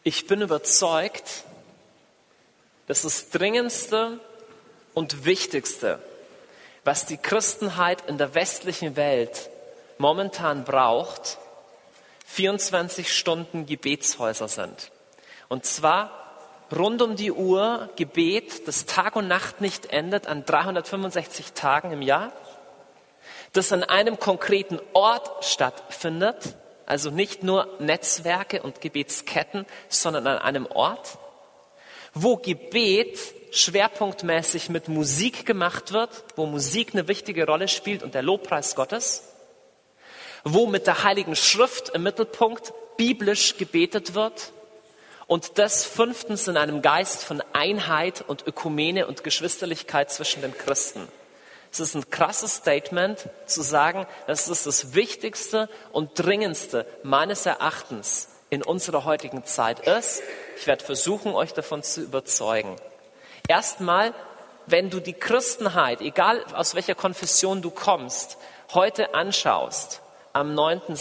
Ich bin überzeugt, dass das Dringendste und Wichtigste, was die Christenheit in der westlichen Welt momentan braucht, 24 Stunden Gebetshäuser sind. Und zwar rund um die Uhr Gebet, das Tag und Nacht nicht endet, an 365 Tagen im Jahr, das an einem konkreten Ort stattfindet, also nicht nur Netzwerke und Gebetsketten, sondern an einem Ort, wo Gebet schwerpunktmäßig mit Musik gemacht wird, wo Musik eine wichtige Rolle spielt und der Lobpreis Gottes, wo mit der Heiligen Schrift im Mittelpunkt biblisch gebetet wird und das 5. in einem Geist von Einheit und Ökumene und Geschwisterlichkeit zwischen den Christen. Es ist ein krasses Statement zu sagen, dass es das Wichtigste und Dringendste meines Erachtens in unserer heutigen Zeit ist. Ich werde versuchen, euch davon zu überzeugen. Erstmal, wenn du die Christenheit, egal aus welcher Konfession du kommst, heute anschaust, am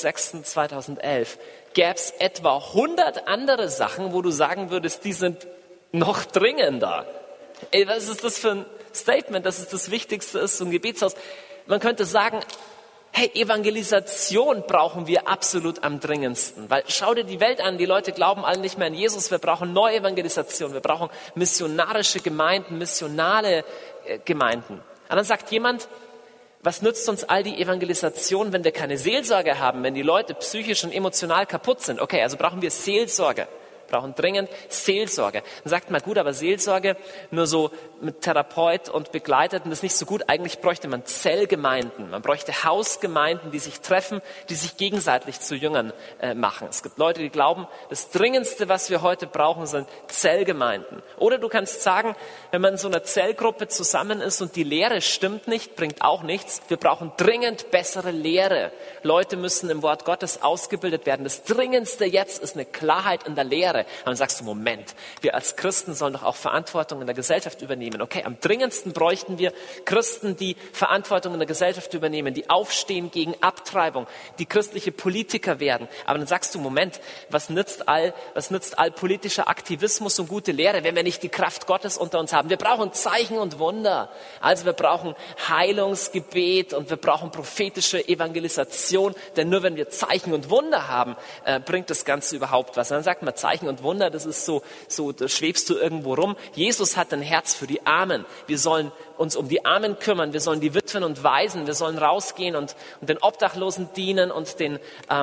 9.6.2011, gäbe es etwa 100 andere Sachen, wo du sagen würdest, die sind noch dringender. Ey, was ist das für ein Statement, dass es das Wichtigste ist, so ein Gebetshaus? Man könnte sagen, hey, Evangelisation brauchen wir absolut am dringendsten. Weil schau dir die Welt an, die Leute glauben alle nicht mehr an Jesus. Wir brauchen neue Evangelisation, wir brauchen missionarische Gemeinden, missionale Gemeinden. Und dann sagt jemand, was nützt uns all die Evangelisation, wenn wir keine Seelsorge haben, wenn die Leute psychisch und emotional kaputt sind? Okay, also brauchen wir Seelsorge. Brauchen dringend Seelsorge. Dann sagt man, gut, aber Seelsorge nur so mit Therapeut und Begleiteten, das ist nicht so gut. Eigentlich bräuchte man Zellgemeinden. Man bräuchte Hausgemeinden, die sich treffen, die sich gegenseitig zu Jüngern machen. Es gibt Leute, die glauben, das Dringendste, was wir heute brauchen, sind Zellgemeinden. Oder du kannst sagen, wenn man in so einer Zellgruppe zusammen ist und die Lehre stimmt nicht, bringt auch nichts. Wir brauchen dringend bessere Lehre. Leute müssen im Wort Gottes ausgebildet werden. Das Dringendste jetzt ist eine Klarheit in der Lehre. Aber dann sagst du, Moment, wir als Christen sollen doch auch Verantwortung in der Gesellschaft übernehmen. Okay, am dringendsten bräuchten wir Christen, die Verantwortung in der Gesellschaft übernehmen, die aufstehen gegen Abtreibung, die christliche Politiker werden. Aber dann sagst du, Moment, was nützt all politischer Aktivismus und gute Lehre, wenn wir nicht die Kraft Gottes unter uns haben? Wir brauchen Zeichen und Wunder. Also wir brauchen Heilungsgebet und wir brauchen prophetische Evangelisation, denn nur wenn wir Zeichen und Wunder haben, bringt das Ganze überhaupt was. Und dann sagt man, Zeichen und Wunder, das ist so, da schwebst du irgendwo rum. Jesus hat ein Herz für die Armen. Wir sollen uns um die Armen kümmern. Wir sollen die Witwen und Waisen, wir sollen rausgehen und den Obdachlosen dienen und den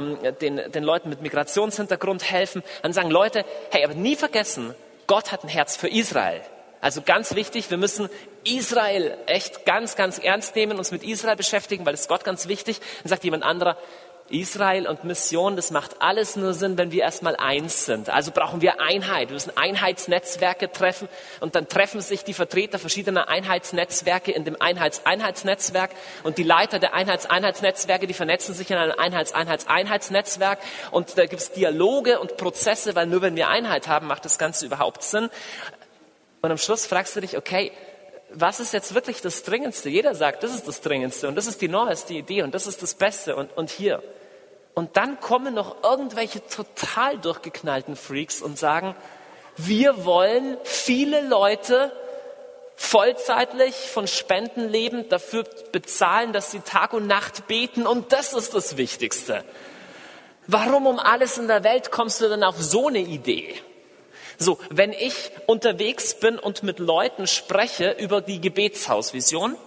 Leuten mit Migrationshintergrund helfen. Dann sagen Leute, hey, aber nie vergessen, Gott hat ein Herz für Israel. Also ganz wichtig, wir müssen Israel echt ganz, ganz ernst nehmen, uns mit Israel beschäftigen, weil das ist Gott ganz wichtig. Dann sagt jemand anderer, Israel und Mission, das macht alles nur Sinn, wenn wir erstmal eins sind. Also brauchen wir Einheit. Wir müssen Einheitsnetzwerke treffen und dann treffen sich die Vertreter verschiedener Einheitsnetzwerke in dem Einheitsnetzwerk und die Leiter der Einheitsnetzwerke, die vernetzen sich in einem Einheitsnetzwerk und da gibt es Dialoge und Prozesse, weil nur wenn wir Einheit haben, macht das Ganze überhaupt Sinn. Und am Schluss fragst du dich, okay, was ist jetzt wirklich das Dringendste? Jeder sagt, das ist das Dringendste und das ist die neueste Idee und das ist das Beste und hier. Und dann kommen noch irgendwelche total durchgeknallten Freaks und sagen, wir wollen viele Leute vollzeitlich von Spenden leben, dafür bezahlen, dass sie Tag und Nacht beten und das ist das Wichtigste. Warum um alles in der Welt kommst du denn auf so eine Idee? So, wenn ich unterwegs bin und mit Leuten spreche über die Gebetshausvision,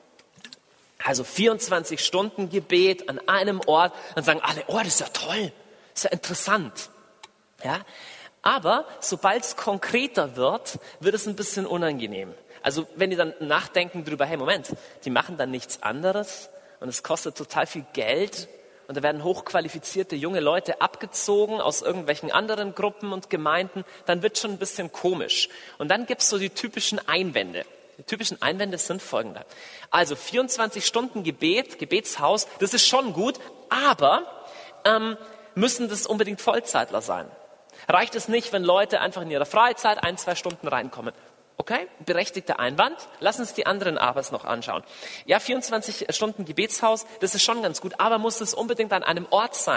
also 24 Stunden Gebet an einem Ort, dann sagen alle, oh, das ist ja toll, das ist ja interessant. Ja? Aber sobald es konkreter wird, wird es ein bisschen unangenehm. Also wenn die dann nachdenken drüber, hey, Moment, die machen dann nichts anderes und es kostet total viel Geld. Und da werden hochqualifizierte junge Leute abgezogen aus irgendwelchen anderen Gruppen und Gemeinden. Dann wird schon ein bisschen komisch. Und dann gibt's so die typischen Einwände. Die typischen Einwände sind folgende. Also 24 Stunden Gebet, Gebetshaus, das ist schon gut, aber müssen das unbedingt Vollzeitler sein? Reicht es nicht, wenn Leute einfach in ihrer Freizeit 1-2 Stunden reinkommen? Okay, berechtigter Einwand. Lass uns die anderen Abers noch anschauen. Ja, 24 Stunden Gebetshaus, das ist schon ganz gut, aber muss es unbedingt an einem Ort sein?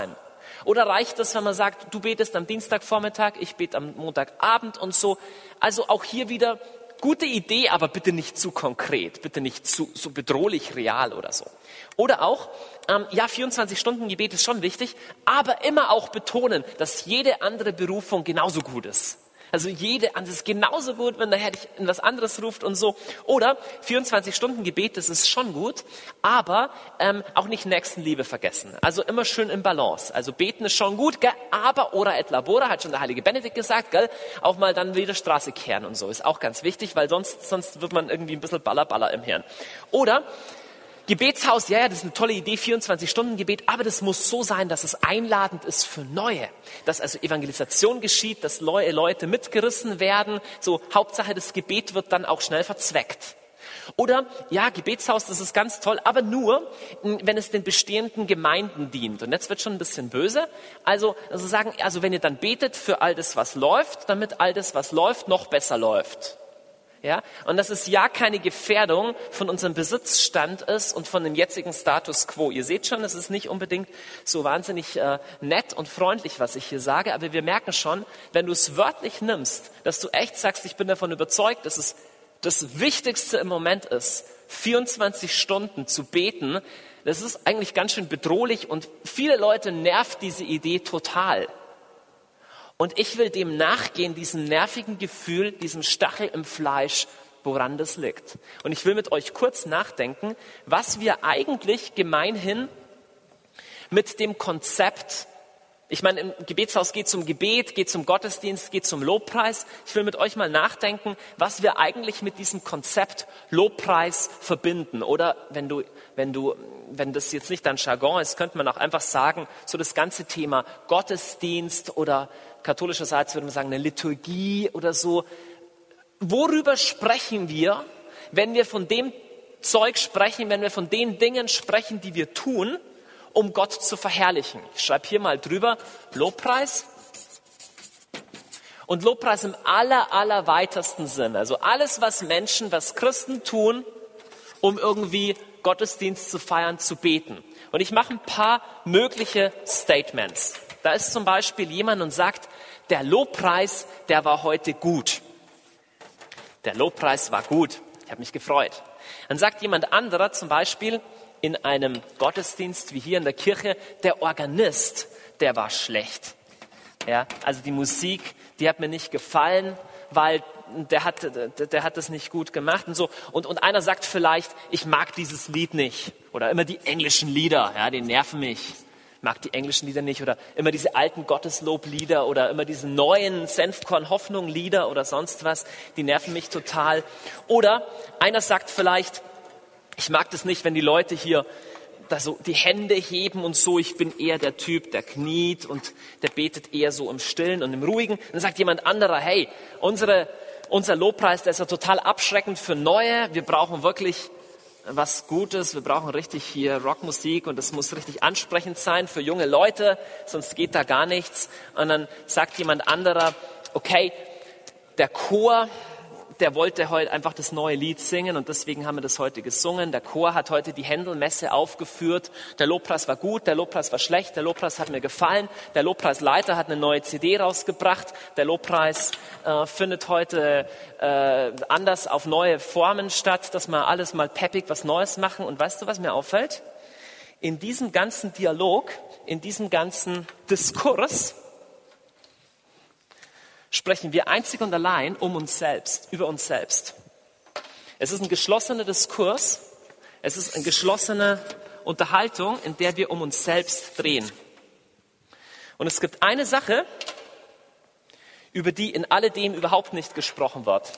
Oder reicht es, wenn man sagt, du betest am Dienstagvormittag, ich bete am Montagabend und so. Also auch hier wieder gute Idee, aber bitte nicht zu konkret, bitte nicht so bedrohlich real oder so. Oder auch, 24-Stunden-Gebet ist schon wichtig, aber immer auch betonen, dass jede andere Berufung genauso gut ist. Also jede andere ist genauso gut, wenn der Herr dich in was anderes ruft und so. Oder 24-Stunden-Gebet, das ist schon gut, aber auch nicht Nächstenliebe vergessen. Also immer schön im Balance. Also beten ist schon gut, gell? Aber ora et labora, hat schon der heilige Benedikt gesagt, gell? Auch mal dann wieder Straße kehren und so. Ist auch ganz wichtig, weil sonst wird man irgendwie ein bisschen Baller im Hirn. Oder Gebetshaus, ja, das ist eine tolle Idee, 24-Stunden-Gebet, aber das muss so sein, dass es einladend ist für Neue. Dass also Evangelisation geschieht, dass neue Leute mitgerissen werden. So, Hauptsache, das Gebet wird dann auch schnell verzweckt. Oder, ja, Gebetshaus, das ist ganz toll, aber nur, wenn es den bestehenden Gemeinden dient. Und jetzt wird schon ein bisschen böse. Also wenn ihr dann betet für all das, was läuft, damit all das, was läuft, noch besser läuft. Ja, und dass es ja keine Gefährdung von unserem Besitzstand ist und von dem jetzigen Status quo. Ihr seht schon, es ist nicht unbedingt so wahnsinnig nett und freundlich, was ich hier sage, aber wir merken schon, wenn du es wörtlich nimmst, dass du echt sagst, ich bin davon überzeugt, dass es das Wichtigste im Moment ist, 24 Stunden zu beten, das ist eigentlich ganz schön bedrohlich und viele Leute nervt diese Idee total. Und ich will dem nachgehen, diesem nervigen Gefühl, diesem Stachel im Fleisch, woran das liegt. Und ich will mit euch kurz nachdenken, was wir eigentlich gemeinhin mit dem Konzept, ich meine, im Gebetshaus geht es um Gebet, geht es um Gottesdienst, geht es um Lobpreis. Ich will mit euch mal nachdenken, was wir eigentlich mit diesem Konzept Lobpreis verbinden. Oder wenn das jetzt nicht dein Jargon ist, könnte man auch einfach sagen, so das ganze Thema Gottesdienst oder katholischerseits würde man sagen, eine Liturgie oder so. Worüber sprechen wir, wenn wir von dem Zeug sprechen, wenn wir von den Dingen sprechen, die wir tun, um Gott zu verherrlichen? Ich schreibe hier mal drüber, Lobpreis. Und Lobpreis im allerweitesten Sinn. Also alles, was Christen tun, um irgendwie Gottesdienst zu feiern, zu beten. Und ich mache ein paar mögliche Statements. Da ist zum Beispiel jemand und sagt, der Lobpreis, der war heute gut. Der Lobpreis war gut. Ich habe mich gefreut. Dann sagt jemand anderer zum Beispiel in einem Gottesdienst wie hier in der Kirche, der Organist, der war schlecht. Ja, also die Musik, die hat mir nicht gefallen, weil der hat das nicht gut gemacht und so. Und einer sagt vielleicht, ich mag dieses Lied nicht. Oder immer die englischen Lieder, ja, die nerven mich. Ich mag die englischen Lieder nicht. Oder immer diese alten Gottesloblieder oder immer diese neuen Senfkorn-Hoffnung-Lieder oder sonst was, die nerven mich total. Oder einer sagt vielleicht, ich mag das nicht, wenn die Leute hier da so die Hände heben und so. Ich bin eher der Typ, der kniet und der betet eher so im Stillen und im Ruhigen. Dann sagt jemand anderer, hey, unser Lobpreis, der ist ja total abschreckend für Neue. Wir brauchen wirklich was Gutes. Wir brauchen richtig hier Rockmusik und das muss richtig ansprechend sein für junge Leute, sonst geht da gar nichts. Und dann sagt jemand anderer, okay, der Chor, der wollte heute einfach das neue Lied singen und deswegen haben wir das heute gesungen. Der Chor hat heute die Händelmesse aufgeführt. Der Lobpreis war gut, der Lobpreis war schlecht, der Lobpreis hat mir gefallen. Der Lobpreisleiter hat eine neue CD rausgebracht. Der Lobpreis findet heute anders auf neue Formen statt, dass wir alles mal peppig was Neues machen. Und weißt du, was mir auffällt? In diesem ganzen Dialog, in diesem ganzen Diskurs sprechen wir einzig und allein um uns selbst, über uns selbst. Es ist ein geschlossener Diskurs, es ist eine geschlossene Unterhaltung, in der wir um uns selbst drehen. Und es gibt eine Sache, über die in alledem überhaupt nicht gesprochen wird.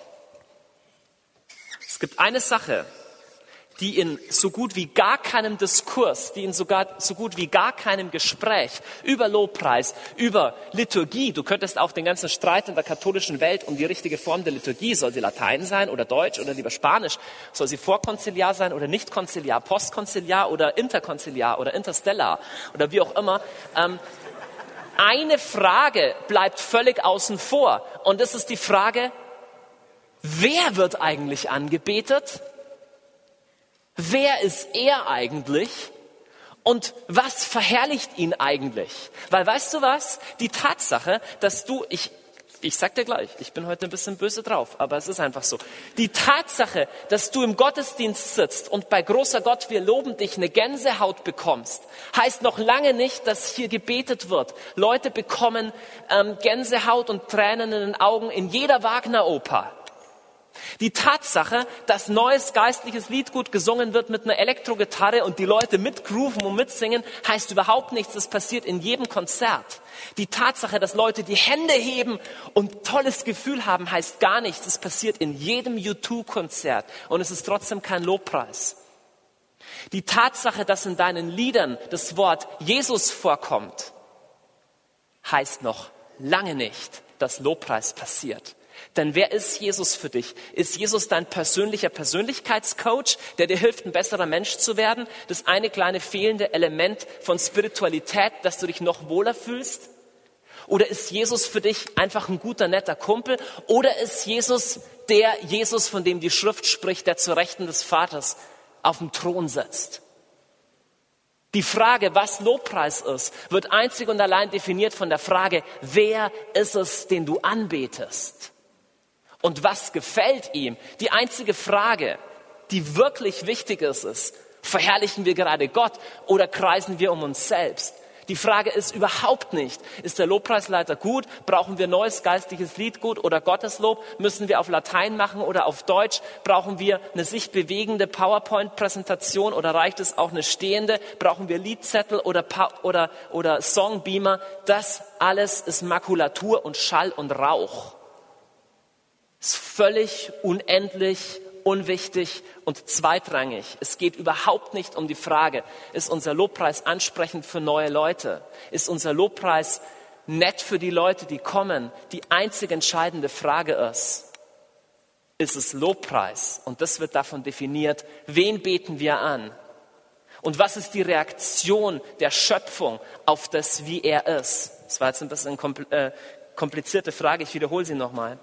Es gibt eine Sache, die in so gut wie gar keinem Diskurs, die in sogar so gut wie gar keinem Gespräch über Lobpreis, über Liturgie, du könntest auch den ganzen Streit in der katholischen Welt um die richtige Form der Liturgie, soll sie Latein sein oder Deutsch oder lieber Spanisch, soll sie vorkonziliar sein oder nicht konziliar, postkonziliar oder interkonziliar oder interstellar oder wie auch immer. Eine Frage bleibt völlig außen vor und das ist die Frage, wer wird eigentlich angebetet? Wer ist er eigentlich Und was verherrlicht ihn eigentlich? Weil weißt du was? Die Tatsache, dass ich sag dir gleich, ich bin heute ein bisschen böse drauf, aber es ist einfach so. Die Tatsache, dass du im Gottesdienst sitzt und bei großer Gott, wir loben dich, eine Gänsehaut bekommst, heißt noch lange nicht, dass hier gebetet wird. Leute bekommen Gänsehaut und Tränen in den Augen in jeder Wagner-Oper. Die Tatsache, dass neues geistliches Lied gut gesungen wird mit einer Elektrogitarre und die Leute mitgrooven und mitsingen, heißt überhaupt nichts. Das passiert in jedem Konzert. Die Tatsache, dass Leute die Hände heben und tolles Gefühl haben, heißt gar nichts. Das passiert in jedem U2-Konzert und es ist trotzdem kein Lobpreis. Die Tatsache, dass in deinen Liedern das Wort Jesus vorkommt, heißt noch lange nicht, dass Lobpreis passiert. Denn wer ist Jesus für dich? Ist Jesus dein persönlicher Persönlichkeitscoach, der dir hilft, ein besserer Mensch zu werden? Das eine kleine fehlende Element von Spiritualität, dass du dich noch wohler fühlst? Oder ist Jesus für dich einfach ein guter, netter Kumpel? Oder ist Jesus der Jesus, von dem die Schrift spricht, der zur Rechten des Vaters auf dem Thron sitzt? Die Frage, was Lobpreis ist, wird einzig und allein definiert von der Frage, wer ist es, den du anbetest? Und was gefällt ihm? Die einzige Frage, die wirklich wichtig ist, verherrlichen wir gerade Gott oder kreisen wir um uns selbst? Die Frage ist überhaupt nicht, ist der Lobpreisleiter gut? Brauchen wir neues geistliches Lied gut oder Gotteslob? Müssen wir auf Latein machen oder auf Deutsch? Brauchen wir eine sich bewegende PowerPoint-Präsentation oder reicht es auch eine stehende? Brauchen wir Liedzettel oder Songbeamer? Das alles ist Makulatur und Schall und Rauch. Ist völlig unendlich, unwichtig und zweitrangig. Es geht überhaupt nicht um die Frage, ist unser Lobpreis ansprechend für neue Leute? Ist unser Lobpreis nett für die Leute, die kommen? Die einzig entscheidende Frage ist es Lobpreis? Und das wird davon definiert, wen beten wir an? Und was ist die Reaktion der Schöpfung auf das, wie er ist? Das war jetzt ein bisschen eine komplizierte Frage, ich wiederhole sie nochmal.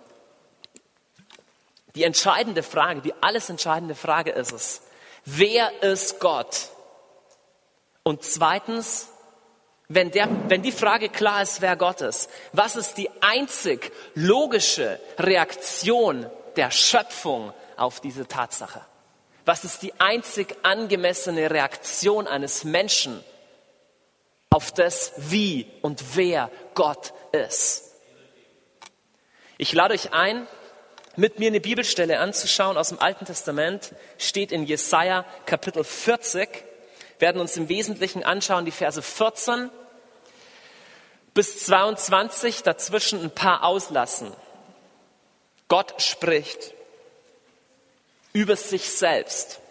Die entscheidende Frage, die alles entscheidende Frage ist es, wer ist Gott? Und zweitens, wenn die Frage klar ist, wer Gott ist, was ist die einzig logische Reaktion der Schöpfung auf diese Tatsache? Was ist die einzig angemessene Reaktion eines Menschen auf das, wie und wer Gott ist? Ich lade euch ein, mit mir eine Bibelstelle anzuschauen aus dem Alten Testament, steht in Jesaja Kapitel 40. Wir werden uns im Wesentlichen anschauen die Verse 14 bis 22, dazwischen ein paar auslassen. Gott spricht über sich selbst.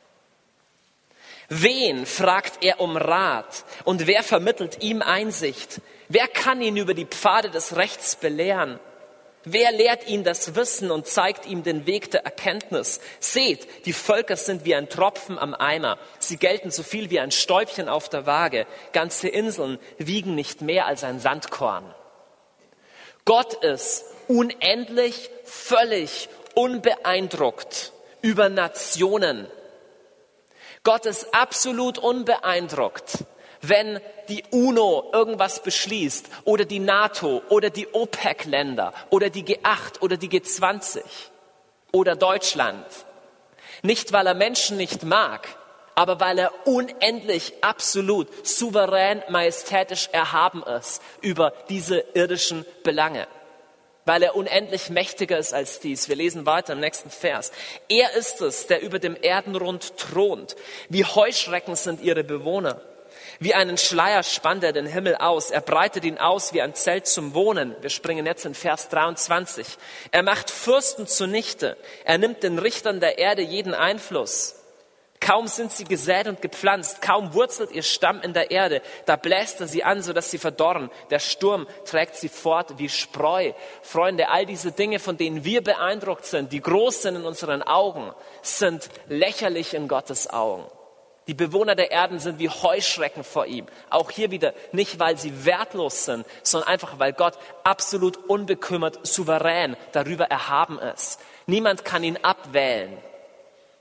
Wen fragt er um Rat und wer vermittelt ihm Einsicht? Wer kann ihn über die Pfade des Rechts belehren? Wer lehrt ihn das Wissen und zeigt ihm den Weg der Erkenntnis? Seht, die Völker sind wie ein Tropfen am Eimer. Sie gelten so viel wie ein Stäubchen auf der Waage. Ganze Inseln wiegen nicht mehr als ein Sandkorn. Gott ist unendlich, völlig unbeeindruckt über Nationen. Gott ist absolut unbeeindruckt, wenn die UNO irgendwas beschließt oder die NATO oder die OPEC-Länder oder die G8 oder die G20 oder Deutschland. Nicht, weil er Menschen nicht mag, aber weil er unendlich, absolut, souverän, majestätisch erhaben ist über diese irdischen Belange. Weil er unendlich mächtiger ist als dies. Wir lesen weiter im nächsten Vers. Er ist es, der über dem Erdenrund thront. Wie Heuschrecken sind ihre Bewohner. Wie einen Schleier spannt er den Himmel aus. Er breitet ihn aus wie ein Zelt zum Wohnen. Wir springen jetzt in Vers 23. Er macht Fürsten zunichte. Er nimmt den Richtern der Erde jeden Einfluss. Kaum sind sie gesät und gepflanzt, kaum wurzelt ihr Stamm in der Erde, da bläst er sie an, sodass sie verdorren. Der Sturm trägt sie fort wie Spreu. Freunde, all diese Dinge, von denen wir beeindruckt sind, die groß sind in unseren Augen, sind lächerlich in Gottes Augen. Die Bewohner der Erden sind wie Heuschrecken vor ihm. Auch hier wieder nicht, weil sie wertlos sind, sondern einfach, weil Gott absolut unbekümmert, souverän darüber erhaben ist. Niemand kann ihn abwählen.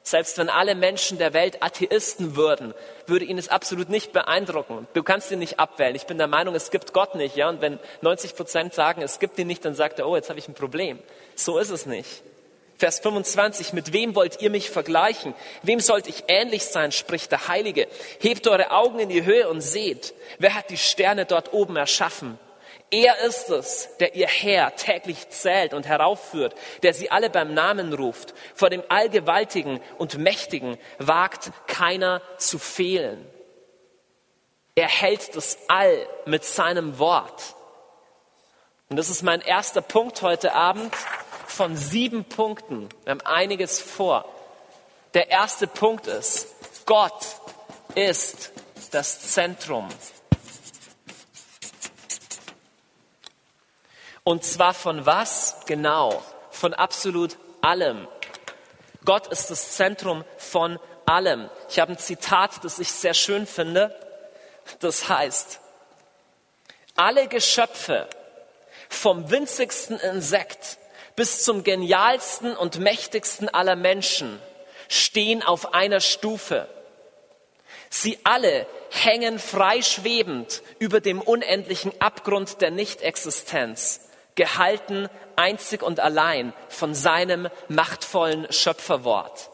Selbst wenn alle Menschen der Welt Atheisten würden, würde ihn es absolut nicht beeindrucken. Du kannst ihn nicht abwählen. Ich bin der Meinung, es gibt Gott nicht. Ja? Und wenn 90% sagen, es gibt ihn nicht, dann sagt er, oh, jetzt habe ich ein Problem. So ist es nicht. Vers 25, mit wem wollt ihr mich vergleichen? Wem sollt ich ähnlich sein, spricht der Heilige. Hebt eure Augen in die Höhe und seht, wer hat die Sterne dort oben erschaffen? Er ist es, der ihr Heer täglich zählt und heraufführt, der sie alle beim Namen ruft. Vor dem Allgewaltigen und Mächtigen wagt keiner zu fehlen. Er hält das All mit seinem Wort. Und das ist mein erster Punkt heute Abend von 7 Punkten. Wir haben einiges vor. Der erste Punkt ist, Gott ist das Zentrum. Und zwar von was? Genau, von absolut allem. Gott ist das Zentrum von allem. Ich habe ein Zitat, das ich sehr schön finde. Das heißt, alle Geschöpfe, vom winzigsten Insekt bis zum genialsten und mächtigsten aller Menschen, stehen auf einer Stufe. Sie alle hängen frei schwebend über dem unendlichen Abgrund der Nichtexistenz, gehalten einzig und allein von seinem machtvollen Schöpferwort.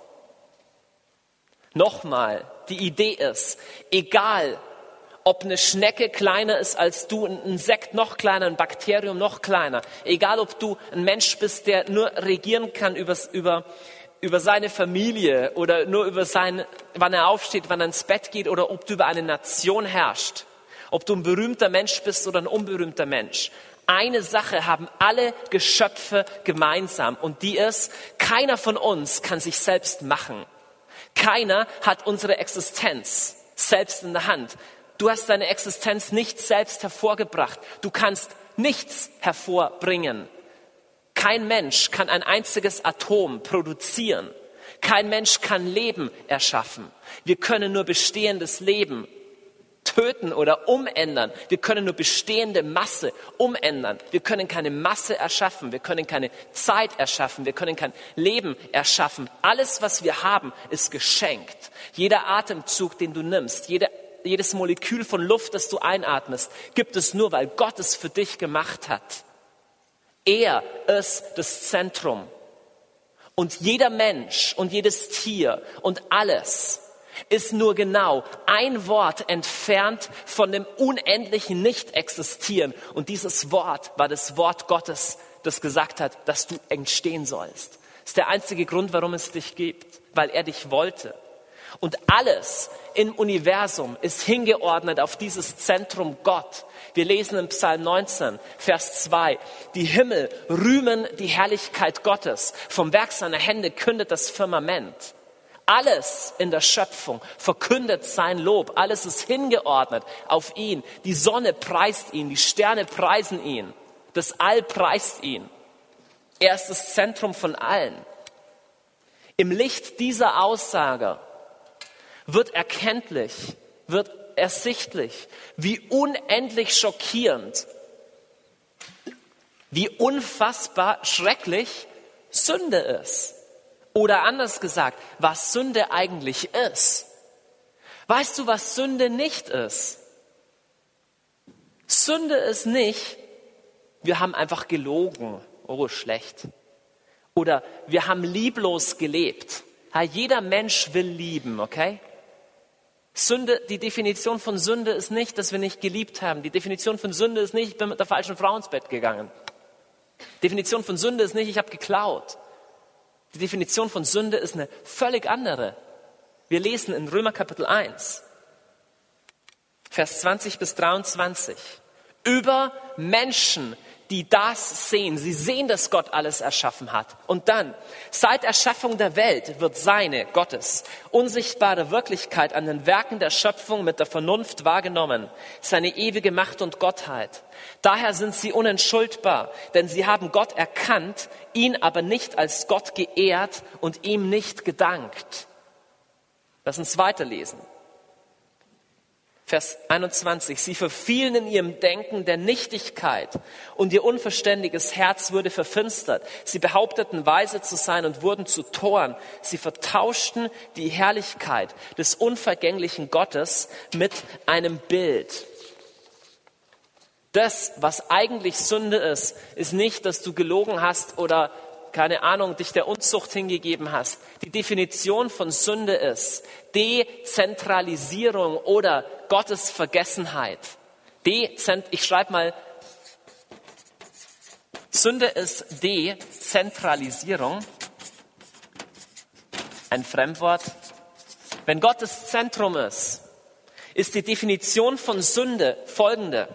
Nochmal, die Idee ist, egal ob eine Schnecke kleiner ist als du, ein Insekt noch kleiner, ein Bakterium noch kleiner, egal ob du ein Mensch bist, der nur regieren kann über seine Familie oder nur über wann er aufsteht, wann er ins Bett geht oder ob du über eine Nation herrschst, ob du ein berühmter Mensch bist oder ein unberühmter Mensch. Eine Sache haben alle Geschöpfe gemeinsam und die ist, keiner von uns kann sich selbst machen. Keiner hat unsere Existenz selbst in der Hand. Du hast deine Existenz nicht selbst hervorgebracht. Du kannst nichts hervorbringen. Kein Mensch kann ein einziges Atom produzieren. Kein Mensch kann Leben erschaffen. Wir können nur bestehendes Leben töten oder umändern. Wir können nur bestehende Masse umändern. Wir können keine Masse erschaffen. Wir können keine Zeit erschaffen. Wir können kein Leben erschaffen. Alles, was wir haben, ist geschenkt. Jeder Atemzug, den du nimmst, jedes Molekül von Luft, das du einatmest, gibt es nur, weil Gott es für dich gemacht hat. Er ist das Zentrum. Und jeder Mensch und jedes Tier und alles ist nur genau ein Wort entfernt von dem unendlichen Nicht-Existieren. Und dieses Wort war das Wort Gottes, das gesagt hat, dass du entstehen sollst. Das ist der einzige Grund, warum es dich gibt, weil er dich wollte. Und alles im Universum ist hingeordnet auf dieses Zentrum Gott. Wir lesen im Psalm 19, Vers 2, die Himmel rühmen die Herrlichkeit Gottes. Vom Werk seiner Hände kündet das Firmament. Alles in der Schöpfung verkündet sein Lob. Alles ist hingeordnet auf ihn. Die Sonne preist ihn, die Sterne preisen ihn. Das All preist ihn. Er ist das Zentrum von allen. Im Licht dieser Aussage wird ersichtlich, wie unendlich schockierend, wie unfassbar schrecklich Sünde ist. Oder anders gesagt, was Sünde eigentlich ist. Weißt du, was Sünde nicht ist? Sünde ist nicht, wir haben einfach gelogen, oh schlecht. Oder wir haben lieblos gelebt. Ja, jeder Mensch will lieben, okay? Sünde, die Definition von Sünde ist nicht, dass wir nicht geliebt haben. Die Definition von Sünde ist nicht, ich bin mit der falschen Frau ins Bett gegangen. Die Definition von Sünde ist nicht, ich habe geklaut. Die Definition von Sünde ist eine völlig andere. Wir lesen in Römer Kapitel 1, Vers 20 bis 23, über Menschen, die das sehen. Sie sehen, dass Gott alles erschaffen hat. Und dann, seit Erschaffung der Welt wird seine, Gottes, unsichtbare Wirklichkeit an den Werken der Schöpfung mit der Vernunft wahrgenommen, seine ewige Macht und Gottheit. Daher sind sie unentschuldbar, denn sie haben Gott erkannt, ihn aber nicht als Gott geehrt und ihm nicht gedankt. Lass uns weiterlesen. Vers 21, sie verfielen in ihrem Denken der Nichtigkeit und ihr unverständiges Herz wurde verfinstert. Sie behaupteten, weise zu sein und wurden zu Toren. Sie vertauschten die Herrlichkeit des unvergänglichen Gottes mit einem Bild. Das, was eigentlich Sünde ist, ist nicht, dass du gelogen hast oder keine Ahnung, dich der Unzucht hingegeben hast. Die Definition von Sünde ist Dezentralisierung oder Gottes Vergessenheit. Ich schreibe mal, Sünde ist Dezentralisierung. Ein Fremdwort. Wenn Gott das Zentrum ist die Definition von Sünde folgende.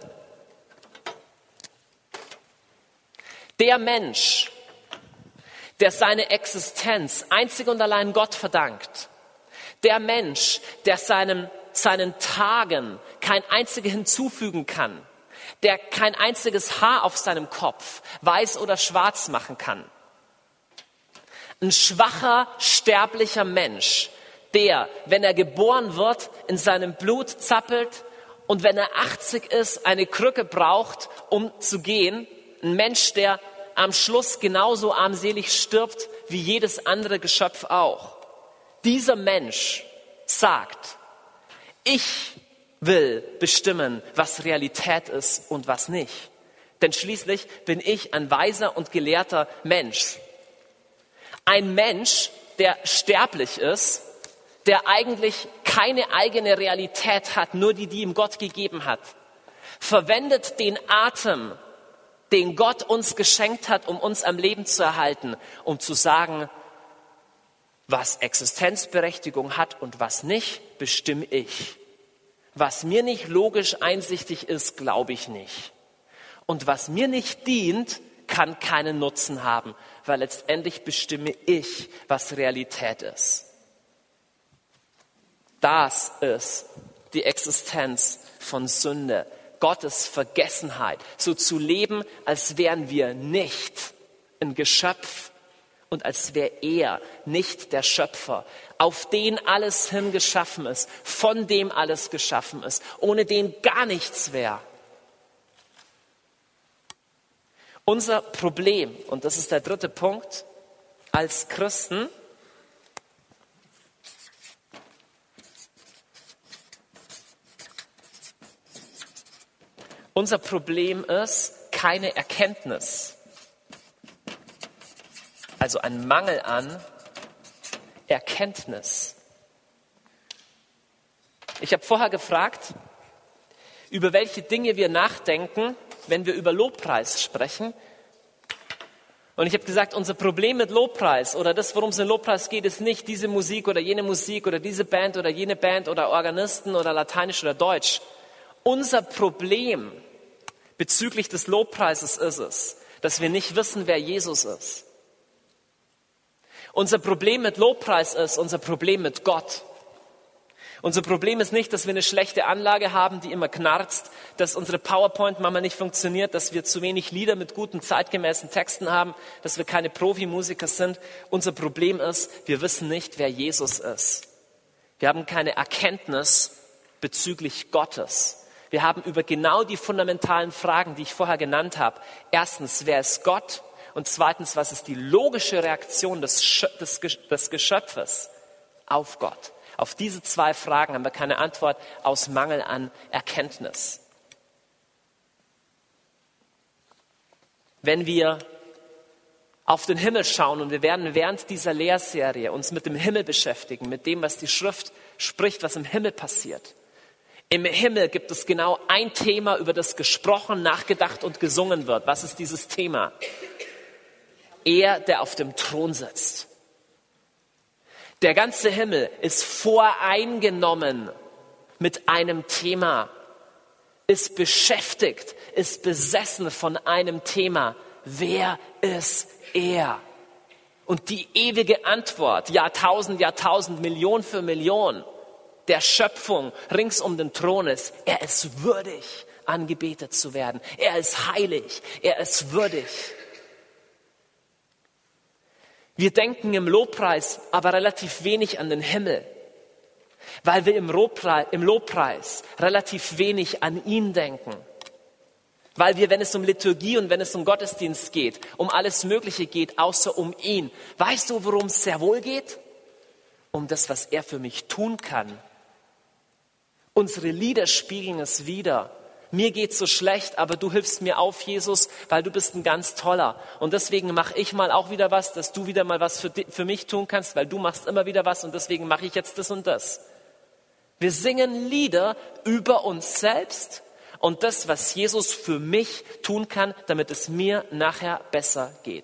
Der Mensch, der seine Existenz einzig und allein Gott verdankt. Der Mensch, der seinen Tagen kein einziges hinzufügen kann. Der kein einziges Haar auf seinem Kopf weiß oder schwarz machen kann. Ein schwacher, sterblicher Mensch, der, wenn er geboren wird, in seinem Blut zappelt und wenn er 80 ist, eine Krücke braucht, um zu gehen. Ein Mensch, der am Schluss genauso armselig stirbt wie jedes andere Geschöpf auch. Dieser Mensch sagt, ich will bestimmen, was Realität ist und was nicht. Denn schließlich bin ich ein weiser und gelehrter Mensch. Ein Mensch, der sterblich ist, der eigentlich keine eigene Realität hat, nur die ihm Gott gegeben hat, verwendet den Atem, den Gott uns geschenkt hat, um uns am Leben zu erhalten, um zu sagen, was Existenzberechtigung hat und was nicht, bestimme ich. Was mir nicht logisch einsichtig ist, glaube ich nicht. Und was mir nicht dient, kann keinen Nutzen haben, weil letztendlich bestimme ich, was Realität ist. Das ist die Existenz von Sünde. Gottes Vergessenheit, so zu leben, als wären wir nicht ein Geschöpf und als wäre er nicht der Schöpfer, auf den alles hingeschaffen ist, von dem alles geschaffen ist, ohne den gar nichts wäre. Unser Problem, und das ist der dritte Punkt, als Christen, unser Problem ist keine Erkenntnis, also ein Mangel an Erkenntnis. Ich habe vorher gefragt, über welche Dinge wir nachdenken, wenn wir über Lobpreis sprechen. Und ich habe gesagt, unser Problem mit Lobpreis oder das, worum es in Lobpreis geht, ist nicht diese Musik oder jene Musik oder diese Band oder jene Band oder Organisten oder Lateinisch oder Deutsch. Unser Problem bezüglich des Lobpreises ist es, dass wir nicht wissen, wer Jesus ist. Unser Problem mit Lobpreis ist unser Problem mit Gott. Unser Problem ist nicht, dass wir eine schlechte Anlage haben, die immer knarzt, dass unsere PowerPoint-Mama nicht funktioniert, dass wir zu wenig Lieder mit guten, zeitgemäßen Texten haben, dass wir keine Profimusiker sind. Unser Problem ist, wir wissen nicht, wer Jesus ist. Wir haben keine Erkenntnis bezüglich Gottes. Wir haben über genau die fundamentalen Fragen, die ich vorher genannt habe. Erstens, wer ist Gott? Und zweitens, was ist die logische Reaktion des Geschöpfes auf Gott? Auf diese zwei Fragen haben wir keine Antwort aus Mangel an Erkenntnis. Wenn wir auf den Himmel schauen und wir werden während dieser Lehrserie uns mit dem Himmel beschäftigen, mit dem, was die Schrift spricht, was im Himmel passiert. Im Himmel gibt es genau ein Thema, über das gesprochen, nachgedacht und gesungen wird. Was ist dieses Thema? Er, der auf dem Thron sitzt. Der ganze Himmel ist voreingenommen mit einem Thema, ist beschäftigt, ist besessen von einem Thema. Wer ist er? Und die ewige Antwort, Jahrtausend, Million für Million, der Schöpfung rings um den Thron ist, er ist würdig, angebetet zu werden. Er ist heilig, er ist würdig. Wir denken im Lobpreis aber relativ wenig an den Himmel. weil wir im Lobpreis relativ wenig an ihn denken. Weil wir, wenn es um Liturgie und wenn es um Gottesdienst geht, um alles Mögliche geht, außer um ihn. Weißt du, worum es sehr wohl geht? Um das, was er für mich tun kann. Unsere Lieder spiegeln es wider. Mir geht's so schlecht, aber du hilfst mir auf, Jesus, weil du bist ein ganz toller. Und deswegen mache ich mal auch wieder was, dass du wieder mal was für mich tun kannst, weil du machst immer wieder was und deswegen mache ich jetzt das und das. Wir singen Lieder über uns selbst und das, was Jesus für mich tun kann, damit es mir nachher besser geht.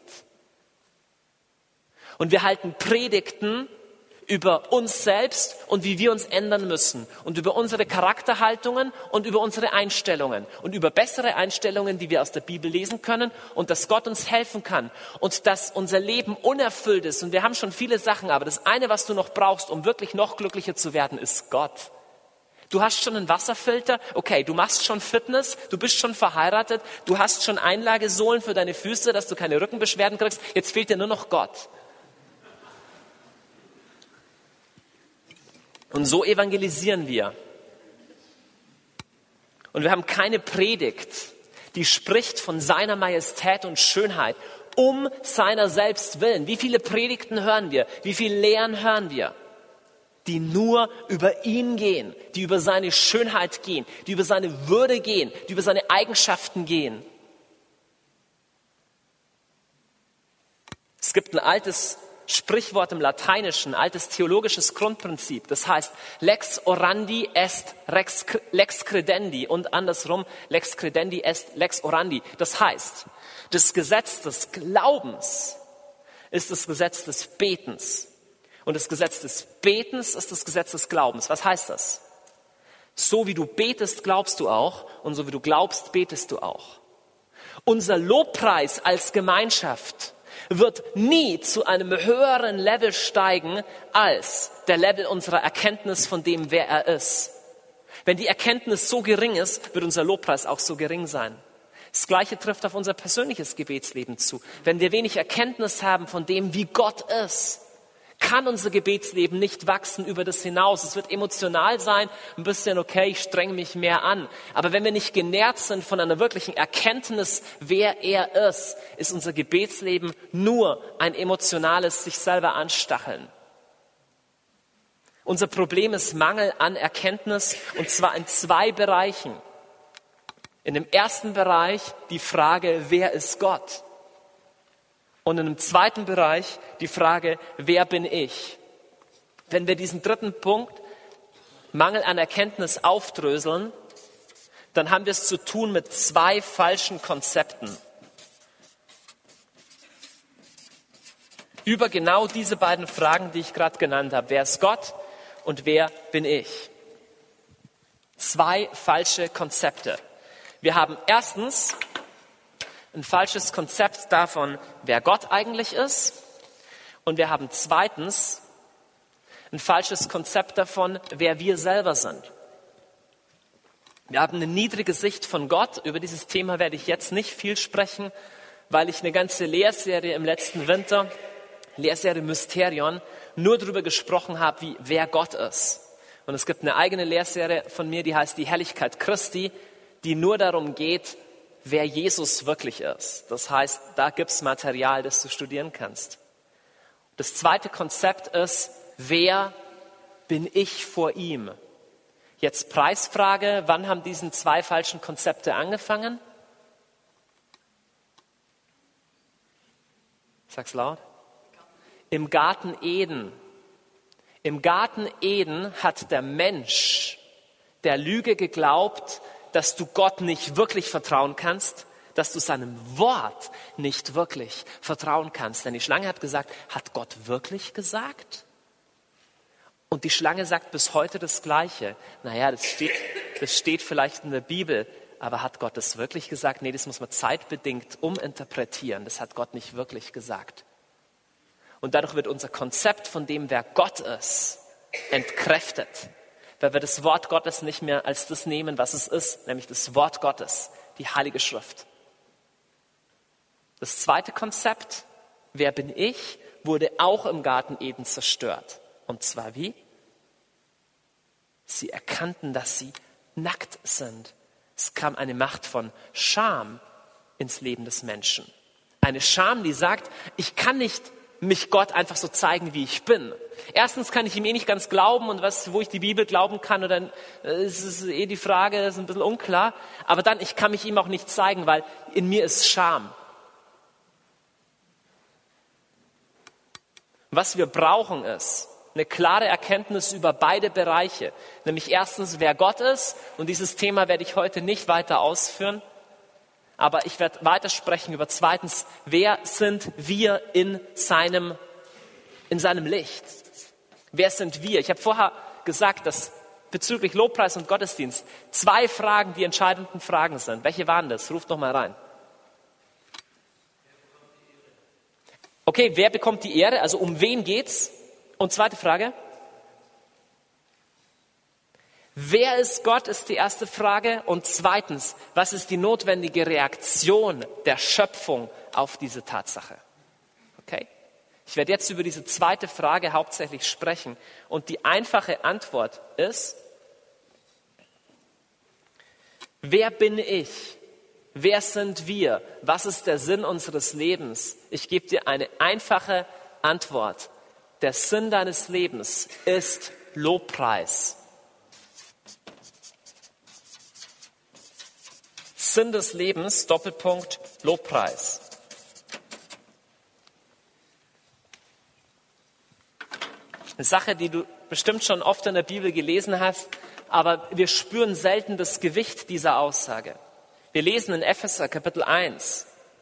Und wir halten Predigten über uns selbst und wie wir uns ändern müssen und über unsere Charakterhaltungen und über unsere Einstellungen und über bessere Einstellungen, die wir aus der Bibel lesen können und dass Gott uns helfen kann und dass unser Leben unerfüllt ist und wir haben schon viele Sachen, aber das eine, was du noch brauchst, um wirklich noch glücklicher zu werden, ist Gott. Du hast schon einen Wasserfilter, okay, du machst schon Fitness, du bist schon verheiratet, du hast schon Einlagesohlen für deine Füße, dass du keine Rückenbeschwerden kriegst, jetzt fehlt dir nur noch Gott. Und so evangelisieren wir. Und wir haben keine Predigt, die spricht von seiner Majestät und Schönheit, um seiner selbst willen. Wie viele Predigten hören wir? Wie viele Lehren hören wir? Die nur über ihn gehen, die über seine Schönheit gehen, die über seine Würde gehen, die über seine Eigenschaften gehen. Es gibt ein altes Sprichwort im Lateinischen, ein altes theologisches Grundprinzip. Das heißt, lex orandi est lex credendi und andersrum, lex credendi est lex orandi. Das heißt, das Gesetz des Glaubens ist das Gesetz des Betens. Und das Gesetz des Betens ist das Gesetz des Glaubens. Was heißt das? So wie du betest, glaubst du auch. Und so wie du glaubst, betest du auch. Unser Lobpreis als Gemeinschaft wird nie zu einem höheren Level steigen als der Level unserer Erkenntnis von dem, wer er ist. Wenn die Erkenntnis so gering ist, wird unser Lobpreis auch so gering sein. Das Gleiche trifft auf unser persönliches Gebetsleben zu. Wenn wir wenig Erkenntnis haben von dem, wie Gott ist, kann unser Gebetsleben nicht wachsen über das hinaus. Es wird emotional sein, ein bisschen, okay, ich strenge mich mehr an. Aber wenn wir nicht genährt sind von einer wirklichen Erkenntnis, wer er ist, ist unser Gebetsleben nur ein emotionales sich selber anstacheln. Unser Problem ist Mangel an Erkenntnis und zwar in 2 Bereichen. In dem ersten Bereich die Frage, wer ist Gott? Und in dem zweiten Bereich die Frage, wer bin ich? Wenn wir diesen dritten Punkt, Mangel an Erkenntnis, aufdröseln, dann haben wir es zu tun mit 2 falschen Konzepten. Über genau diese beiden Fragen, die ich gerade genannt habe. Wer ist Gott und wer bin ich? 2 falsche Konzepte. Wir haben erstens ein falsches Konzept davon, wer Gott eigentlich ist. Und wir haben zweitens ein falsches Konzept davon, wer wir selber sind. Wir haben eine niedrige Sicht von Gott. Über dieses Thema werde ich jetzt nicht viel sprechen, weil ich eine ganze Lehrserie im letzten Winter, Lehrserie Mysterion, nur darüber gesprochen habe, wer Gott ist. Und es gibt eine eigene Lehrserie von mir, die heißt die Herrlichkeit Christi, die nur darum geht, wer Jesus wirklich ist. Das heißt, da gibt es Material, das du studieren kannst. Das zweite Konzept ist, wer bin ich vor ihm? Jetzt Preisfrage, wann haben diese 2 falschen Konzepte angefangen? Sag's laut. Im Garten Eden. Im Garten Eden hat der Mensch der Lüge geglaubt, dass du Gott nicht wirklich vertrauen kannst, dass du seinem Wort nicht wirklich vertrauen kannst. Denn die Schlange hat gesagt, hat Gott wirklich gesagt? Und die Schlange sagt bis heute das Gleiche. Naja, das steht vielleicht in der Bibel, aber hat Gott das wirklich gesagt? Nee, das muss man zeitbedingt uminterpretieren. Das hat Gott nicht wirklich gesagt. Und dadurch wird unser Konzept von dem, wer Gott ist, entkräftet. Weil wir das Wort Gottes nicht mehr als das nehmen, was es ist, nämlich das Wort Gottes, die Heilige Schrift. Das zweite Konzept, wer bin ich, wurde auch im Garten Eden zerstört. Und zwar wie? Sie erkannten, dass sie nackt sind. Es kam eine Macht von Scham ins Leben des Menschen. Eine Scham, die sagt, ich kann nicht mich Gott einfach so zeigen, wie ich bin. Erstens kann ich ihm nicht ganz glauben und wo ich die Bibel glauben kann, oder ist es die Frage, das ist ein bisschen unklar. Aber dann, ich kann mich ihm auch nicht zeigen, weil in mir ist Scham. Was wir brauchen ist eine klare Erkenntnis über beide Bereiche. Nämlich erstens, wer Gott ist. Und dieses Thema werde ich heute nicht weiter ausführen. Aber ich werde weiter sprechen über zweitens, wer sind wir in seinem Licht? Wer sind wir? Ich habe vorher gesagt, dass bezüglich Lobpreis und Gottesdienst 2 Fragen die entscheidenden Fragen sind. Welche waren das? Ruft noch mal rein. Okay, wer bekommt die Ehre? Also um wen geht's? Und zweite Frage. Wer ist Gott, ist die erste Frage. Und zweitens, was ist die notwendige Reaktion der Schöpfung auf diese Tatsache? Okay? Ich werde jetzt über diese zweite Frage hauptsächlich sprechen. Und die einfache Antwort ist, wer bin ich? Wer sind wir? Was ist der Sinn unseres Lebens? Ich gebe dir eine einfache Antwort. Der Sinn deines Lebens ist Lobpreis. Sinn des Lebens, Doppelpunkt, Lobpreis. Eine Sache, die du bestimmt schon oft in der Bibel gelesen hast, aber wir spüren selten das Gewicht dieser Aussage. Wir lesen in Epheser Kapitel 1.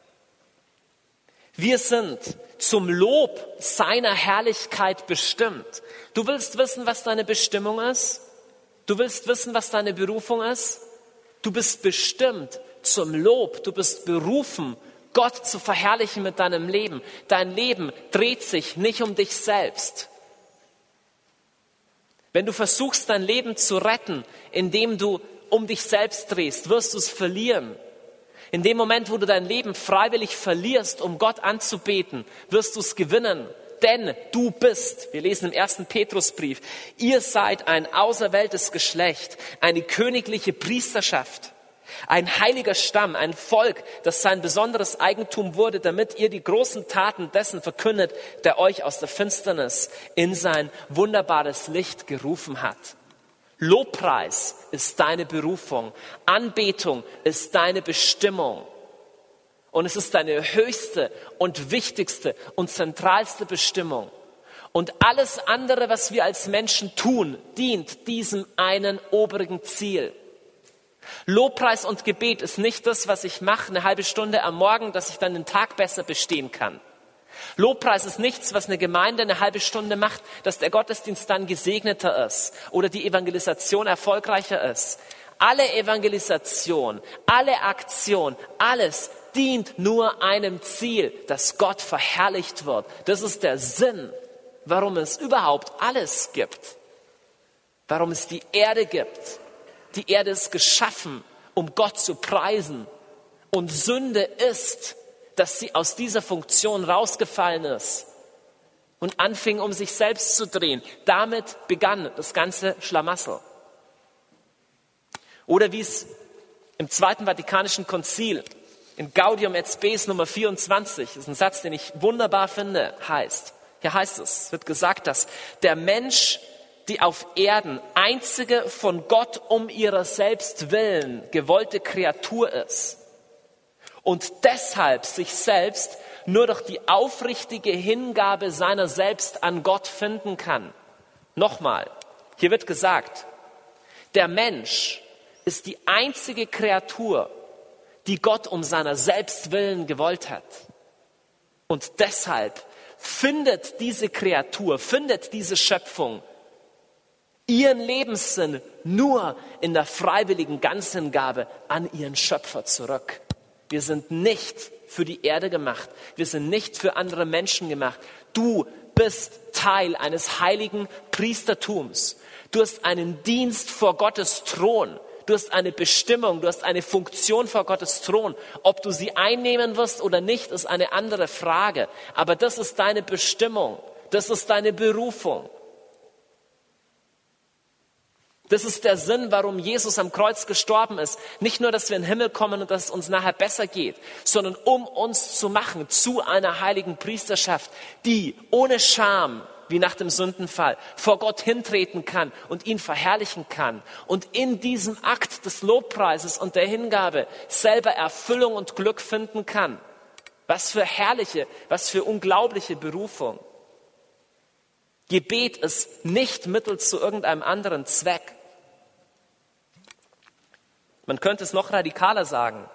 Wir sind zum Lob seiner Herrlichkeit bestimmt. Du willst wissen, was deine Bestimmung ist? Du willst wissen, was deine Berufung ist? Du bist bestimmt zum Lob. Du bist berufen, Gott zu verherrlichen mit deinem Leben. Dein Leben dreht sich nicht um dich selbst. Wenn du versuchst, dein Leben zu retten, indem du um dich selbst drehst, wirst du es verlieren. In dem Moment, wo du dein Leben freiwillig verlierst, um Gott anzubeten, wirst du es gewinnen. Denn du bist, wir lesen im 1. Petrusbrief, ihr seid ein auserwähltes Geschlecht, eine königliche Priesterschaft, ein heiliger Stamm, ein Volk, das sein besonderes Eigentum wurde, damit ihr die großen Taten dessen verkündet, der euch aus der Finsternis in sein wunderbares Licht gerufen hat. Lobpreis ist deine Berufung. Anbetung ist deine Bestimmung. Und es ist deine höchste und wichtigste und zentralste Bestimmung. Und alles andere, was wir als Menschen tun, dient diesem einen oberigen Ziel. Lobpreis und Gebet ist nicht das, was ich mache, eine halbe Stunde am Morgen, dass ich dann den Tag besser bestehen kann. Lobpreis ist nichts, was eine Gemeinde eine halbe Stunde macht, dass der Gottesdienst dann gesegneter ist oder die Evangelisation erfolgreicher ist. Alle Evangelisation, alle Aktion, alles dient nur einem Ziel, dass Gott verherrlicht wird. Das ist der Sinn, warum es überhaupt alles gibt. Warum es die Erde gibt. Die Erde ist geschaffen, um Gott zu preisen. Und Sünde ist, dass sie aus dieser Funktion rausgefallen ist und anfing, um sich selbst zu drehen. Damit begann das ganze Schlamassel. Oder wie es im Zweiten Vatikanischen Konzil in Gaudium et Spes Nummer 24, das ist ein Satz, den ich wunderbar finde, heißt. Hier heißt es, wird gesagt, dass der Mensch die auf Erden einzige von Gott um ihrer selbst willen gewollte Kreatur ist. Und deshalb sich selbst nur durch die aufrichtige Hingabe seiner selbst an Gott finden kann. Nochmal, hier wird gesagt, der Mensch ist die einzige Kreatur, die Gott um seiner selbst willen gewollt hat. Und deshalb findet diese Kreatur, findet diese Schöpfung ihren Lebenssinn nur in der freiwilligen Ganzhingabe an ihren Schöpfer zurück. Wir sind nicht für die Erde gemacht. Wir sind nicht für andere Menschen gemacht. Du bist Teil eines heiligen Priestertums. Du hast einen Dienst vor Gottes Thron. Du hast eine Bestimmung, du hast eine Funktion vor Gottes Thron. Ob du sie einnehmen wirst oder nicht, ist eine andere Frage. Aber das ist deine Bestimmung. Das ist deine Berufung. Das ist der Sinn, warum Jesus am Kreuz gestorben ist. Nicht nur, dass wir in den Himmel kommen und dass es uns nachher besser geht, sondern um uns zu machen zu einer heiligen Priesterschaft, die ohne Scham, wie nach dem Sündenfall, vor Gott hintreten kann und ihn verherrlichen kann und in diesem Akt des Lobpreises und der Hingabe selber Erfüllung und Glück finden kann. Was für herrliche, was für unglaubliche Berufung. Gebet ist nicht Mittel zu irgendeinem anderen Zweck. Man könnte es noch radikaler sagen.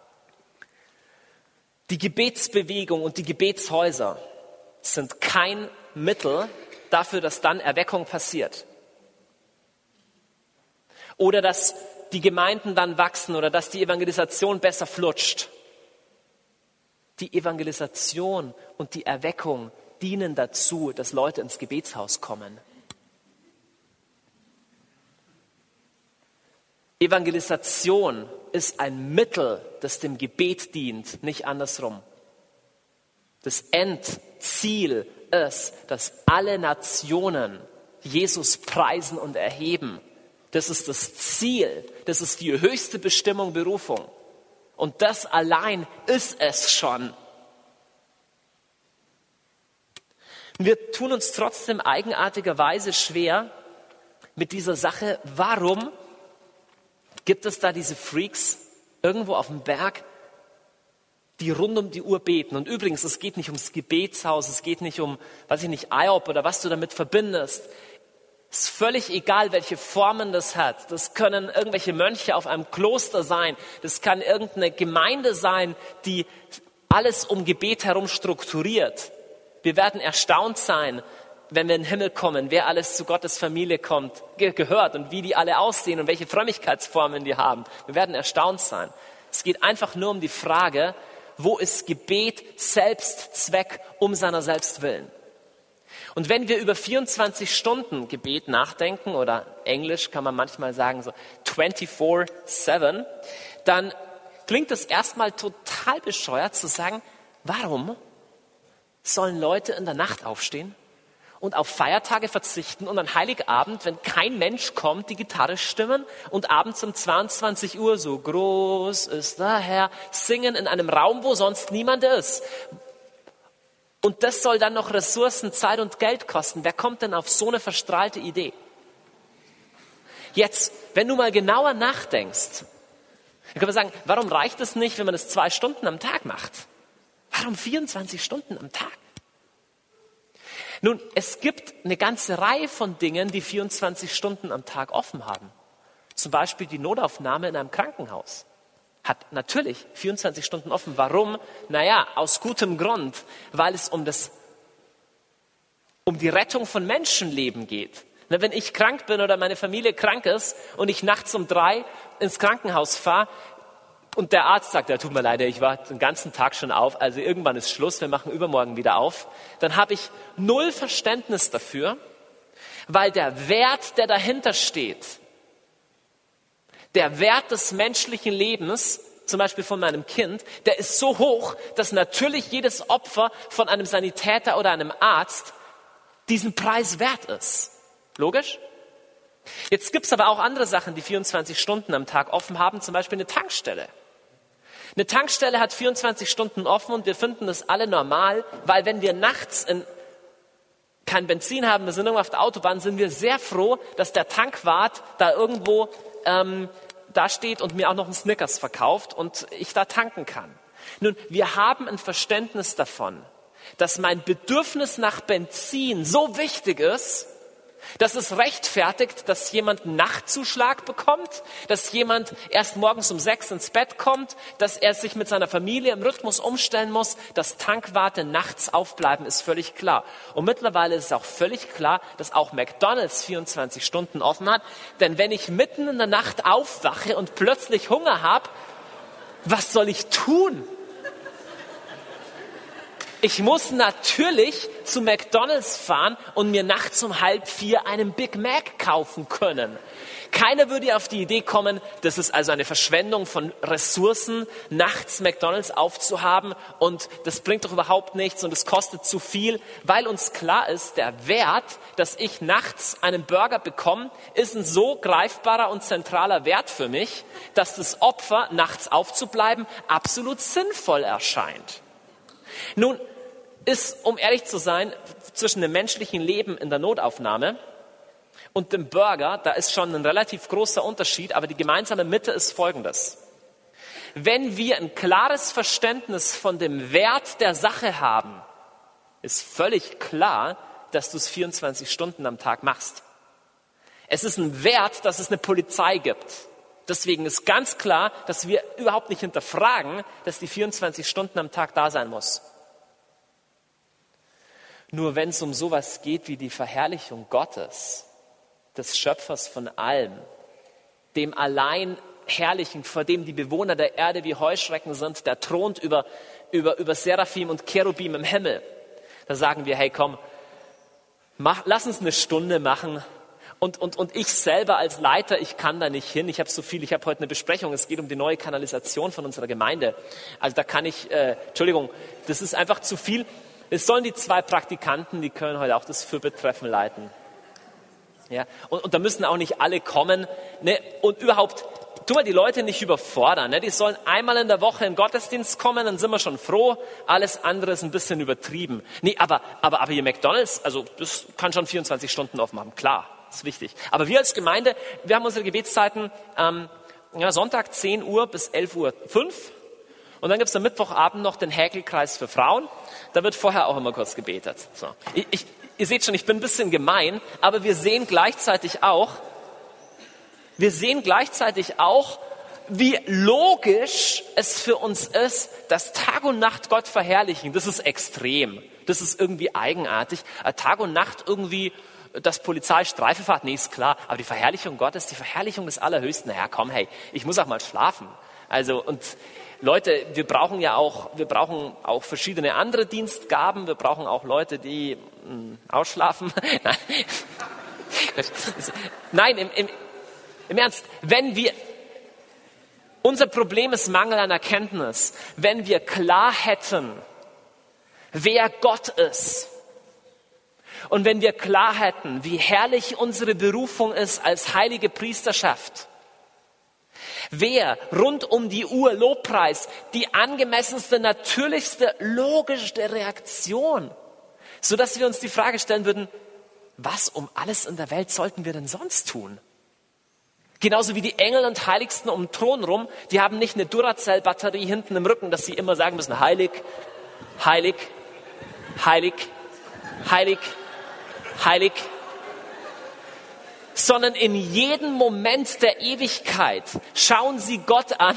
Die Gebetsbewegung und die Gebetshäuser sind kein Mittel dafür, dass dann Erweckung passiert. Oder dass die Gemeinden dann wachsen oder dass die Evangelisation besser flutscht. Die Evangelisation und die Erweckung dienen dazu, dass Leute ins Gebetshaus kommen. Evangelisation ist ein Mittel, das dem Gebet dient, nicht andersrum. Das Endziel ist, dass alle Nationen Jesus preisen und erheben. Das ist das Ziel, das ist die höchste Bestimmung, Berufung. Und das allein ist es schon. Wir tun uns trotzdem eigenartigerweise schwer mit dieser Sache. Warum gibt es da diese Freaks irgendwo auf dem Berg, die rund um die Uhr beten? Und übrigens, es geht nicht ums Gebetshaus, es geht nicht um, IOP oder was du damit verbindest. Es ist völlig egal, welche Formen das hat. Das können irgendwelche Mönche auf einem Kloster sein. Das kann irgendeine Gemeinde sein, die alles um Gebet herum strukturiert. Wir werden erstaunt sein, wenn wir in den Himmel kommen, wer alles zu Gottes Familie gehört und wie die alle aussehen und welche Frömmigkeitsformen die haben. Wir werden erstaunt sein. Es geht einfach nur um die Frage, wo ist Gebet Selbstzweck um seiner selbst willen? Und wenn wir über 24 Stunden Gebet nachdenken, oder Englisch kann man manchmal sagen so 24/7, dann klingt es erstmal total bescheuert zu sagen, warum sollen Leute in der Nacht aufstehen und auf Feiertage verzichten und an Heiligabend, wenn kein Mensch kommt, die Gitarre stimmen und abends um 22 Uhr so groß ist der Herr singen in einem Raum, wo sonst niemand ist. Und das soll dann noch Ressourcen, Zeit und Geld kosten. Wer kommt denn auf so eine verstrahlte Idee? Jetzt, wenn du mal genauer nachdenkst, dann kann man sagen, warum reicht es nicht, wenn man das 2 Stunden am Tag macht? Warum 24 Stunden am Tag? Nun, es gibt eine ganze Reihe von Dingen, die 24 Stunden am Tag offen haben. Zum Beispiel die Notaufnahme in einem Krankenhaus hat natürlich 24 Stunden offen. Warum? Naja, aus gutem Grund, weil es um die Rettung von Menschenleben geht. Wenn ich krank bin oder meine Familie krank ist und ich nachts um 3 ins Krankenhaus fahre, und der Arzt sagt, ja, tut mir leid, ich war den ganzen Tag schon auf, also irgendwann ist Schluss, wir machen übermorgen wieder auf. Dann habe ich 0 Verständnis dafür, weil der Wert, der dahinter steht, der Wert des menschlichen Lebens, zum Beispiel von meinem Kind, der ist so hoch, dass natürlich jedes Opfer von einem Sanitäter oder einem Arzt diesen Preis wert ist. Logisch? Jetzt gibt es aber auch andere Sachen, die 24 Stunden am Tag offen haben, zum Beispiel eine Tankstelle. Eine Tankstelle hat 24 Stunden offen und wir finden das alle normal, weil wenn wir nachts kein Benzin haben, wir sind irgendwo auf der Autobahn, sind wir sehr froh, dass der Tankwart da irgendwo da steht und mir auch noch einen Snickers verkauft und ich da tanken kann. Nun, wir haben ein Verständnis davon, dass mein Bedürfnis nach Benzin so wichtig ist, dass es rechtfertigt, dass jemand einen Nachtzuschlag bekommt, dass jemand erst morgens um 6 ins Bett kommt, dass er sich mit seiner Familie im Rhythmus umstellen muss. Dass Tankwarte nachts aufbleiben, ist völlig klar. Und mittlerweile ist es auch völlig klar, dass auch McDonald's 24 Stunden offen hat. Denn wenn ich mitten in der Nacht aufwache und plötzlich Hunger habe, was soll ich tun? Ich muss natürlich zu McDonald's fahren und mir nachts um 3:30 einen Big Mac kaufen können. Keiner würde auf die Idee kommen, das ist also eine Verschwendung von Ressourcen, nachts McDonald's aufzuhaben und das bringt doch überhaupt nichts und es kostet zu viel, weil uns klar ist, der Wert, dass ich nachts einen Burger bekomme, ist ein so greifbarer und zentraler Wert für mich, dass das Opfer, nachts aufzubleiben, absolut sinnvoll erscheint. Nun ist, um ehrlich zu sein, zwischen dem menschlichen Leben in der Notaufnahme und dem Burger, da ist schon ein relativ großer Unterschied, aber die gemeinsame Mitte ist folgendes. Wenn wir ein klares Verständnis von dem Wert der Sache haben, ist völlig klar, dass du es 24 Stunden am Tag machst. Es ist ein Wert, dass es eine Polizei gibt. Deswegen ist ganz klar, dass wir überhaupt nicht hinterfragen, dass die 24 Stunden am Tag da sein muss. Nur wenn es um sowas geht wie die Verherrlichung Gottes, des Schöpfers von allem, dem allein Herrlichen, vor dem die Bewohner der Erde wie Heuschrecken sind, der thront über Seraphim und Cherubim im Himmel, da sagen wir, hey komm, lass uns eine Stunde machen. Und ich selber als Leiter, ich kann da nicht hin. Ich habe heute eine Besprechung, es geht um die neue Kanalisation von unserer Gemeinde. Also da kann ich, das ist einfach zu viel. Es sollen die 2 Praktikanten, die können heute auch das Fürbitreffen leiten. Ja, und da müssen auch nicht alle kommen. Ne? Und überhaupt, tu mal die Leute nicht überfordern. Ne? Die sollen einmal in der Woche in den Gottesdienst kommen, dann sind wir schon froh. Alles andere ist ein bisschen übertrieben. Nee, aber hier McDonald's, also das kann schon 24 Stunden offen haben. Klar, ist wichtig. Aber wir als Gemeinde, wir haben unsere Gebetszeiten Sonntag 10 Uhr bis 11:05 Uhr. Und dann gibt es am Mittwochabend noch den Häkelkreis für Frauen. Da wird vorher auch immer kurz gebetet. So. Ihr seht schon, ich bin ein bisschen gemein, aber wir sehen gleichzeitig auch, wie logisch es für uns ist, dass Tag und Nacht Gott verherrlichen. Das ist extrem. Das ist irgendwie eigenartig. Tag und Nacht irgendwie, dass Polizei Streife fährt, nee, ist klar. Aber die Verherrlichung Gottes, die Verherrlichung des Allerhöchsten. Naja, komm, hey, ich muss auch mal schlafen. Also, und Leute, wir brauchen auch verschiedene andere Dienstgaben. Wir brauchen auch Leute, die ausschlafen. Nein, im Ernst, unser Problem ist Mangel an Erkenntnis. Wenn wir klar hätten, wer Gott ist, und wenn wir klar hätten, wie herrlich unsere Berufung ist als heilige Priesterschaft, wer rund um die Uhr Lobpreis, die angemessenste, natürlichste, logischste Reaktion, sodass wir uns die Frage stellen würden, was um alles in der Welt sollten wir denn sonst tun? Genauso wie die Engel und Heiligsten um den Thron rum, die haben nicht eine Duracell-Batterie hinten im Rücken, dass sie immer sagen müssen, heilig, heilig, heilig, heilig, heilig, sondern in jedem Moment der Ewigkeit schauen sie Gott an.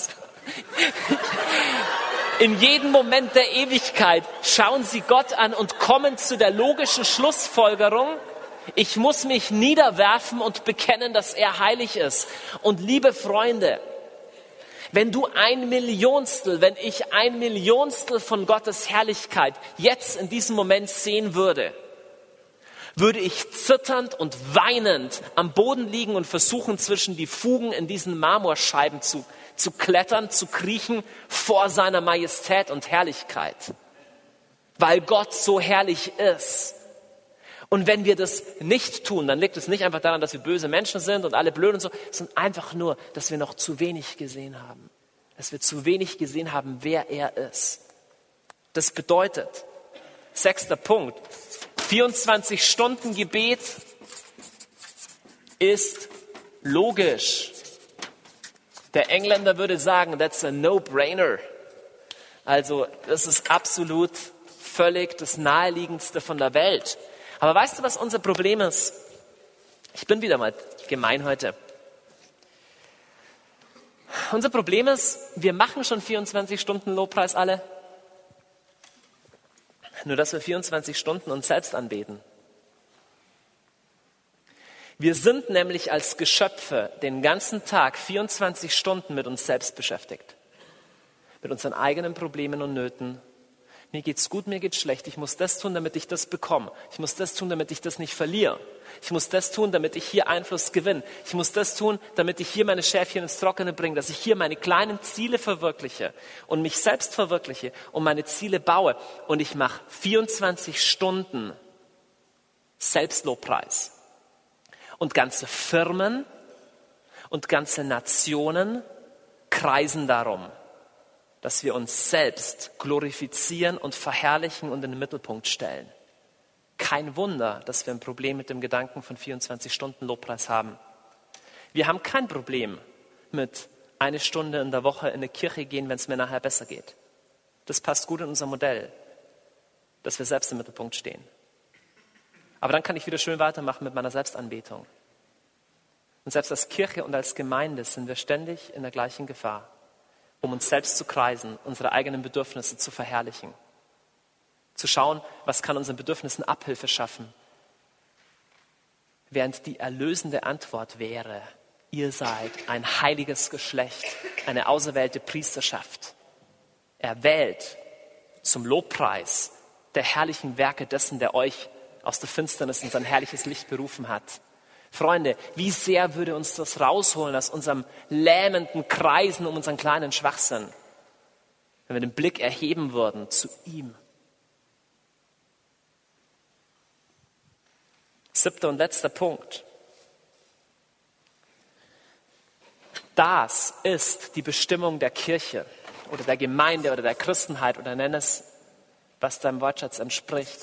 In jedem Moment der Ewigkeit schauen sie Gott an und kommen zu der logischen Schlussfolgerung, ich muss mich niederwerfen und bekennen, dass er heilig ist. Und liebe Freunde, wenn ich 1/1 von Gottes Herrlichkeit jetzt in diesem Moment sehen würde, würde ich zitternd und weinend am Boden liegen und versuchen, zwischen die Fugen in diesen Marmorscheiben zu klettern, zu kriechen vor seiner Majestät und Herrlichkeit. Weil Gott so herrlich ist. Und wenn wir das nicht tun, dann liegt es nicht einfach daran, dass wir böse Menschen sind und alle blöd und so, sondern einfach nur, dass wir noch zu wenig gesehen haben. Dass wir zu wenig gesehen haben, wer er ist. Das bedeutet, 6. Punkt, 24-Stunden-Gebet ist logisch. Der Engländer würde sagen, that's a no-brainer. Also das ist absolut völlig das Naheliegendste von der Welt. Aber weißt du, was unser Problem ist? Ich bin wieder mal gemein heute. Unser Problem ist, wir machen schon 24 Stunden Lobpreis alle. Nur, dass wir 24 Stunden uns selbst anbeten. Wir sind nämlich als Geschöpfe den ganzen Tag 24 Stunden mit uns selbst beschäftigt. Mit unseren eigenen Problemen und Nöten, Mir geht's gut, mir geht's schlecht. Ich muss das tun, damit ich das bekomme. Ich muss das tun, damit ich das nicht verliere. Ich muss das tun, damit ich hier Einfluss gewinne. Ich muss das tun, damit ich hier meine Schäfchen ins Trockene bringe, dass ich hier meine kleinen Ziele verwirkliche und mich selbst verwirkliche und meine Ziele baue. Und ich mache 24 Stunden Selbstlobpreis. Und ganze Firmen und ganze Nationen kreisen darum, dass wir uns selbst glorifizieren und verherrlichen und in den Mittelpunkt stellen. Kein Wunder, dass wir ein Problem mit dem Gedanken von 24 Stunden Lobpreis haben. Wir haben kein Problem mit 1 Stunde in der Woche in eine Kirche gehen, wenn es mir nachher besser geht. Das passt gut in unser Modell, dass wir selbst im Mittelpunkt stehen. Aber dann kann ich wieder schön weitermachen mit meiner Selbstanbetung. Und selbst als Kirche und als Gemeinde sind wir ständig in der gleichen Gefahr, um uns selbst zu kreisen, unsere eigenen Bedürfnisse zu verherrlichen. Zu schauen, was kann unseren Bedürfnissen Abhilfe schaffen. Während die erlösende Antwort wäre, ihr seid ein heiliges Geschlecht, eine auserwählte Priesterschaft. Erwählt zum Lobpreis der herrlichen Werke dessen, der euch aus der Finsternis in sein herrliches Licht berufen hat. Freunde, wie sehr würde uns das rausholen aus unserem lähmenden Kreisen um unseren kleinen Schwachsinn, wenn wir den Blick erheben würden zu ihm. 7. und letzter Punkt. Das ist die Bestimmung der Kirche oder der Gemeinde oder der Christenheit oder nenn es, was deinem Wortschatz entspricht.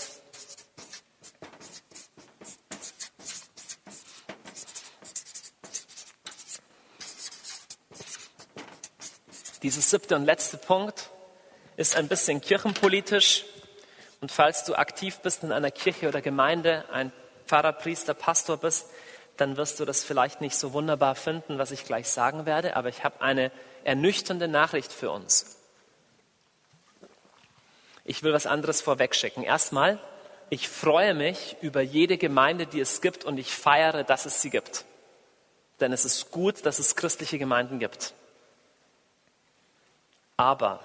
Dieser 7. und letzte Punkt ist ein bisschen kirchenpolitisch. Und falls du aktiv bist in einer Kirche oder Gemeinde, ein Pfarrer, Priester, Pastor bist, dann wirst du das vielleicht nicht so wunderbar finden, was ich gleich sagen werde. Aber ich habe eine ernüchternde Nachricht für uns. Ich will was anderes vorwegschicken. Erstmal, ich freue mich über jede Gemeinde, die es gibt, und ich feiere, dass es sie gibt. Denn es ist gut, dass es christliche Gemeinden gibt. Aber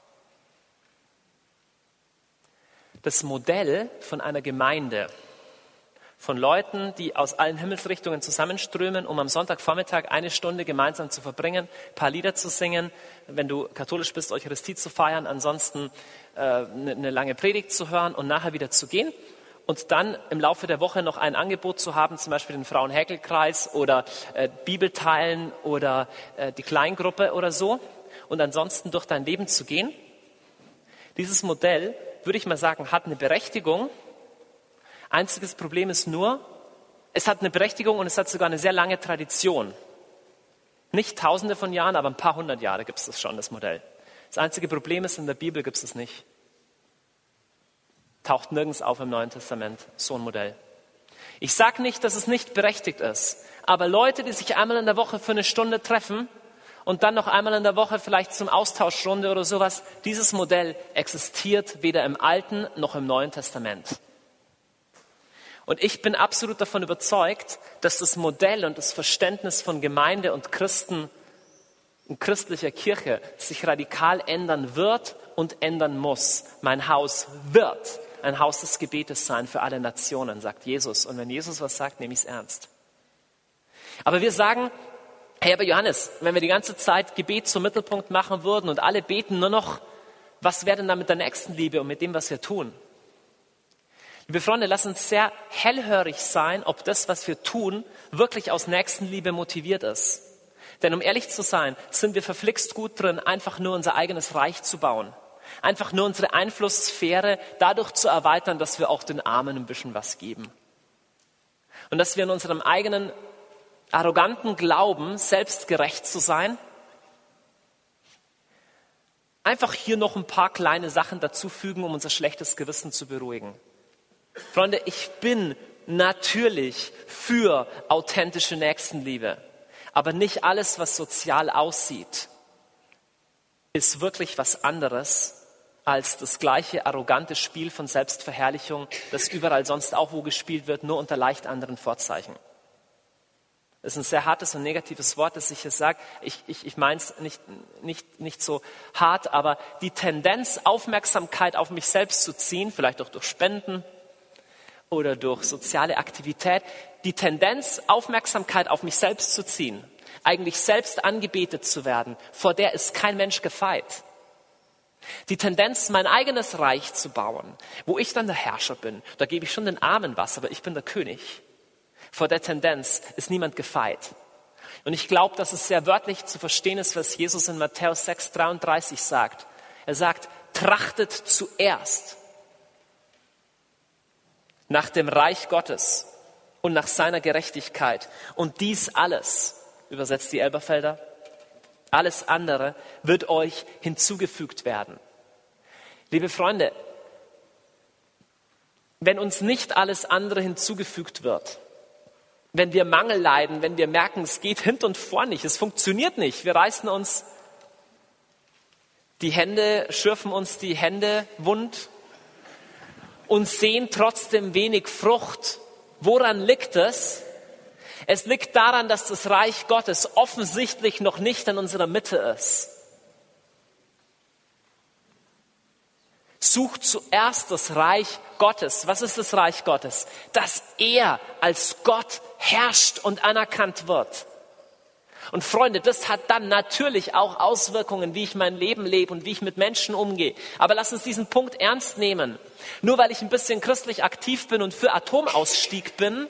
das Modell von einer Gemeinde, von Leuten, die aus allen Himmelsrichtungen zusammenströmen, um am Sonntagvormittag 1 Stunde gemeinsam zu verbringen, ein paar Lieder zu singen, wenn du katholisch bist, Eucharistie zu feiern, ansonsten eine lange Predigt zu hören und nachher wieder zu gehen und dann im Laufe der Woche noch ein Angebot zu haben, zum Beispiel den Frauenhäkelkreis oder Bibelteilen oder die Kleingruppe oder so und ansonsten durch dein Leben zu gehen. Dieses Modell, würde ich mal sagen, hat eine Berechtigung. Einziges Problem ist nur, es hat eine Berechtigung und es hat sogar eine sehr lange Tradition. Nicht Tausende von Jahren, aber ein paar 100 Jahre gibt es das schon, das Modell. Das einzige Problem ist, in der Bibel gibt es es nicht. Taucht nirgends auf im Neuen Testament, so ein Modell. Ich sage nicht, dass es nicht berechtigt ist, aber Leute, die sich einmal in der Woche für 1 Stunde treffen und dann noch einmal in der Woche vielleicht zum Austauschrunde oder sowas, dieses Modell existiert weder im Alten noch im Neuen Testament. Und ich bin absolut davon überzeugt, dass das Modell und das Verständnis von Gemeinde und Christen und christlicher Kirche sich radikal ändern wird und ändern muss. Mein Haus wird ein Haus des Gebetes sein für alle Nationen, sagt Jesus. Und wenn Jesus was sagt, nehme ich es ernst. Aber wir sagen, hey, aber Johannes, wenn wir die ganze Zeit Gebet zum Mittelpunkt machen würden und alle beten nur noch, was wäre denn da mit der Nächstenliebe und mit dem, was wir tun? Liebe Freunde, lasst uns sehr hellhörig sein, ob das, was wir tun, wirklich aus Nächstenliebe motiviert ist. Denn um ehrlich zu sein, sind wir verflixt gut drin, einfach nur unser eigenes Reich zu bauen. Einfach nur unsere Einflusssphäre dadurch zu erweitern, dass wir auch den Armen ein bisschen was geben. Und dass wir in unserem eigenen arroganten Glauben, selbstgerecht zu sein, einfach hier noch ein paar kleine Sachen dazufügen, um unser schlechtes Gewissen zu beruhigen. Freunde, ich bin natürlich für authentische Nächstenliebe, aber nicht alles, was sozial aussieht, ist wirklich was anderes als das gleiche arrogante Spiel von Selbstverherrlichung, das überall sonst auch wo gespielt wird, nur unter leicht anderen Vorzeichen. Das ist ein sehr hartes und negatives Wort, das ich hier sage. Ich meine es nicht so hart, aber die Tendenz, Aufmerksamkeit auf mich selbst zu ziehen, vielleicht auch durch Spenden oder durch soziale Aktivität, die Tendenz, Aufmerksamkeit auf mich selbst zu ziehen, eigentlich selbst angebetet zu werden, vor der ist kein Mensch gefeit. Die Tendenz, mein eigenes Reich zu bauen, wo ich dann der Herrscher bin, da gebe ich schon den Armen was, aber ich bin der König. Vor der Tendenz ist niemand gefeit. Und ich glaube, dass es sehr wörtlich zu verstehen ist, was Jesus in Matthäus 6,33 sagt. Er sagt, trachtet zuerst nach dem Reich Gottes und nach seiner Gerechtigkeit. Und dies alles, übersetzt die Elberfelder, alles andere wird euch hinzugefügt werden. Liebe Freunde, wenn uns nicht alles andere hinzugefügt wird, wenn wir Mangel leiden, wenn wir merken, es geht hinten und vorn nicht, es funktioniert nicht, wir reißen uns die Hände, schürfen uns die Hände wund und sehen trotzdem wenig Frucht. Woran liegt es? Es liegt daran, dass das Reich Gottes offensichtlich noch nicht in unserer Mitte ist. Sucht zuerst das Reich Gottes. Was ist das Reich Gottes? Dass er als Gott herrscht und anerkannt wird. Und Freunde, das hat dann natürlich auch Auswirkungen, wie ich mein Leben lebe und wie ich mit Menschen umgehe. Aber lass uns diesen Punkt ernst nehmen. Nur weil ich ein bisschen christlich aktiv bin und für Atomausstieg bin,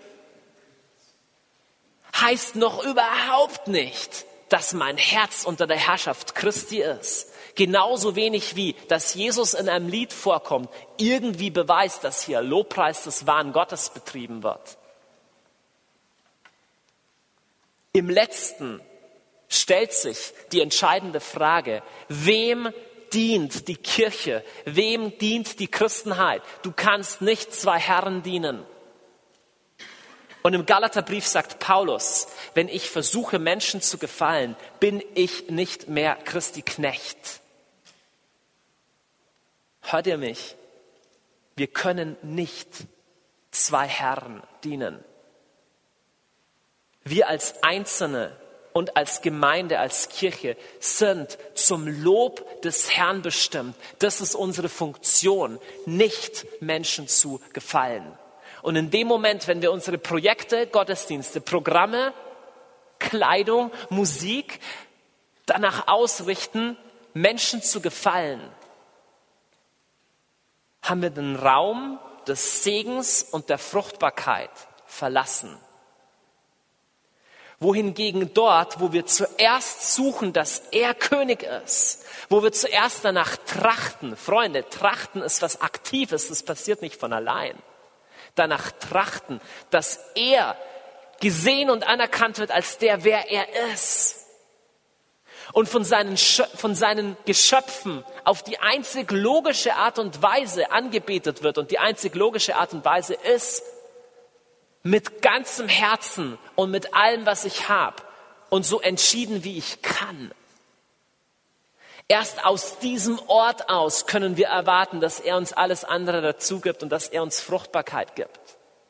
heißt noch überhaupt nicht, dass mein Herz unter der Herrschaft Christi ist. Genauso wenig wie, dass Jesus in einem Lied vorkommt, irgendwie beweist, dass hier Lobpreis des wahren Gottes betrieben wird. Im Letzten stellt sich die entscheidende Frage, wem dient die Kirche? Wem dient die Christenheit? Du kannst nicht zwei Herren dienen. Und im Galaterbrief sagt Paulus, wenn ich versuche, Menschen zu gefallen, bin ich nicht mehr Christi Knecht. Hört ihr mich? Wir können nicht zwei Herren dienen. Wir als Einzelne und als Gemeinde, als Kirche sind zum Lob des Herrn bestimmt. Das ist unsere Funktion, nicht Menschen zu gefallen. Und in dem Moment, wenn wir unsere Projekte, Gottesdienste, Programme, Kleidung, Musik danach ausrichten, Menschen zu gefallen, haben wir den Raum des Segens und der Fruchtbarkeit verlassen. Wohingegen dort, wo wir zuerst suchen, dass er König ist, wo wir zuerst danach trachten, Freunde, trachten ist was Aktives, das passiert nicht von allein. Danach trachten, dass er gesehen und anerkannt wird als der, wer er ist. Und von seinen Geschöpfen auf die einzig logische Art und Weise angebetet wird. Und die einzig logische Art und Weise ist, mit ganzem Herzen und mit allem, was ich habe und so entschieden, wie ich kann. Erst aus diesem Ort aus können wir erwarten, dass er uns alles andere dazu gibt und dass er uns Fruchtbarkeit gibt.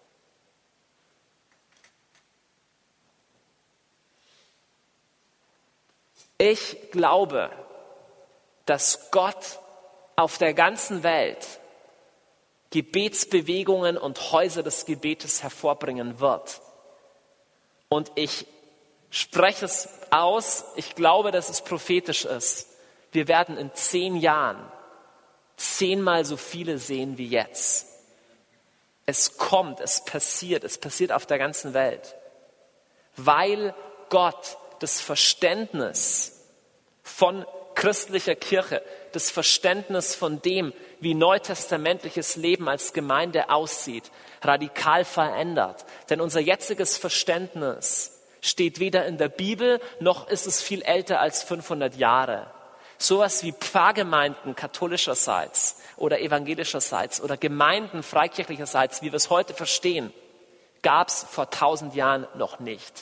Ich glaube, dass Gott auf der ganzen Welt Gebetsbewegungen und Häuser des Gebetes hervorbringen wird. Und ich spreche es aus, ich glaube, dass es prophetisch ist. Wir werden in 10 Jahren 10-mal so viele sehen wie jetzt. Es kommt, es passiert auf der ganzen Welt. Weil Gott das Verständnis von christlicher Kirche, das Verständnis von dem, wie neutestamentliches Leben als Gemeinde aussieht, radikal verändert. Denn unser jetziges Verständnis steht weder in der Bibel, noch ist es viel älter als 500 Jahre. Sowas wie Pfarrgemeinden katholischerseits oder evangelischerseits oder Gemeinden freikirchlicherseits, wie wir es heute verstehen, gab es vor 1000 Jahren noch nicht.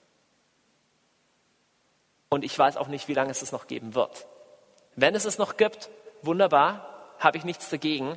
Und ich weiß auch nicht, wie lange es es noch geben wird. Wenn es noch gibt, wunderbar, habe ich nichts dagegen.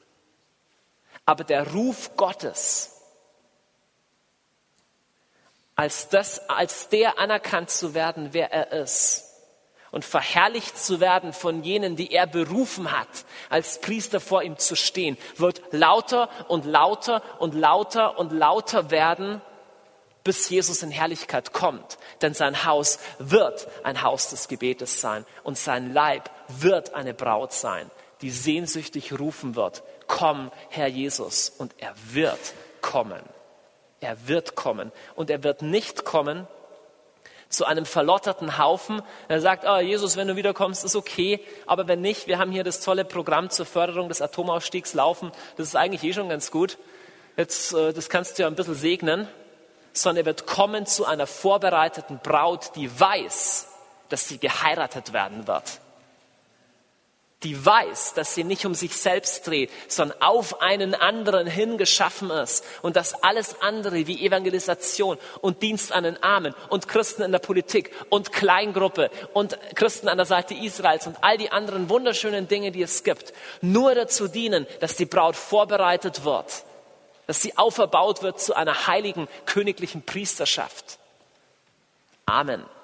Aber der Ruf Gottes als der anerkannt zu werden, wer er ist. Und verherrlicht zu werden von jenen, die er berufen hat, als Priester vor ihm zu stehen, wird lauter und lauter und lauter und lauter werden, bis Jesus in Herrlichkeit kommt. Denn sein Haus wird ein Haus des Gebetes sein und sein Leib wird eine Braut sein, die sehnsüchtig rufen wird, komm, Herr Jesus. Und er wird kommen. Er wird kommen. Und er wird nicht kommen zu einem verlotterten Haufen, der sagt, oh Jesus, wenn du wiederkommst, ist okay, aber wenn nicht, wir haben hier das tolle Programm zur Förderung des Atomausstiegs laufen, das ist eigentlich schon ganz gut, jetzt, das kannst du ja ein bisschen segnen, sondern er wird kommen zu einer vorbereiteten Braut, die weiß, dass sie geheiratet werden wird. Die weiß, dass sie nicht um sich selbst dreht, sondern auf einen anderen hingeschaffen ist und dass alles andere wie Evangelisation und Dienst an den Armen und Christen in der Politik und Kleingruppe und Christen an der Seite Israels und all die anderen wunderschönen Dinge, die es gibt, nur dazu dienen, dass die Braut vorbereitet wird, dass sie auferbaut wird zu einer heiligen königlichen Priesterschaft. Amen.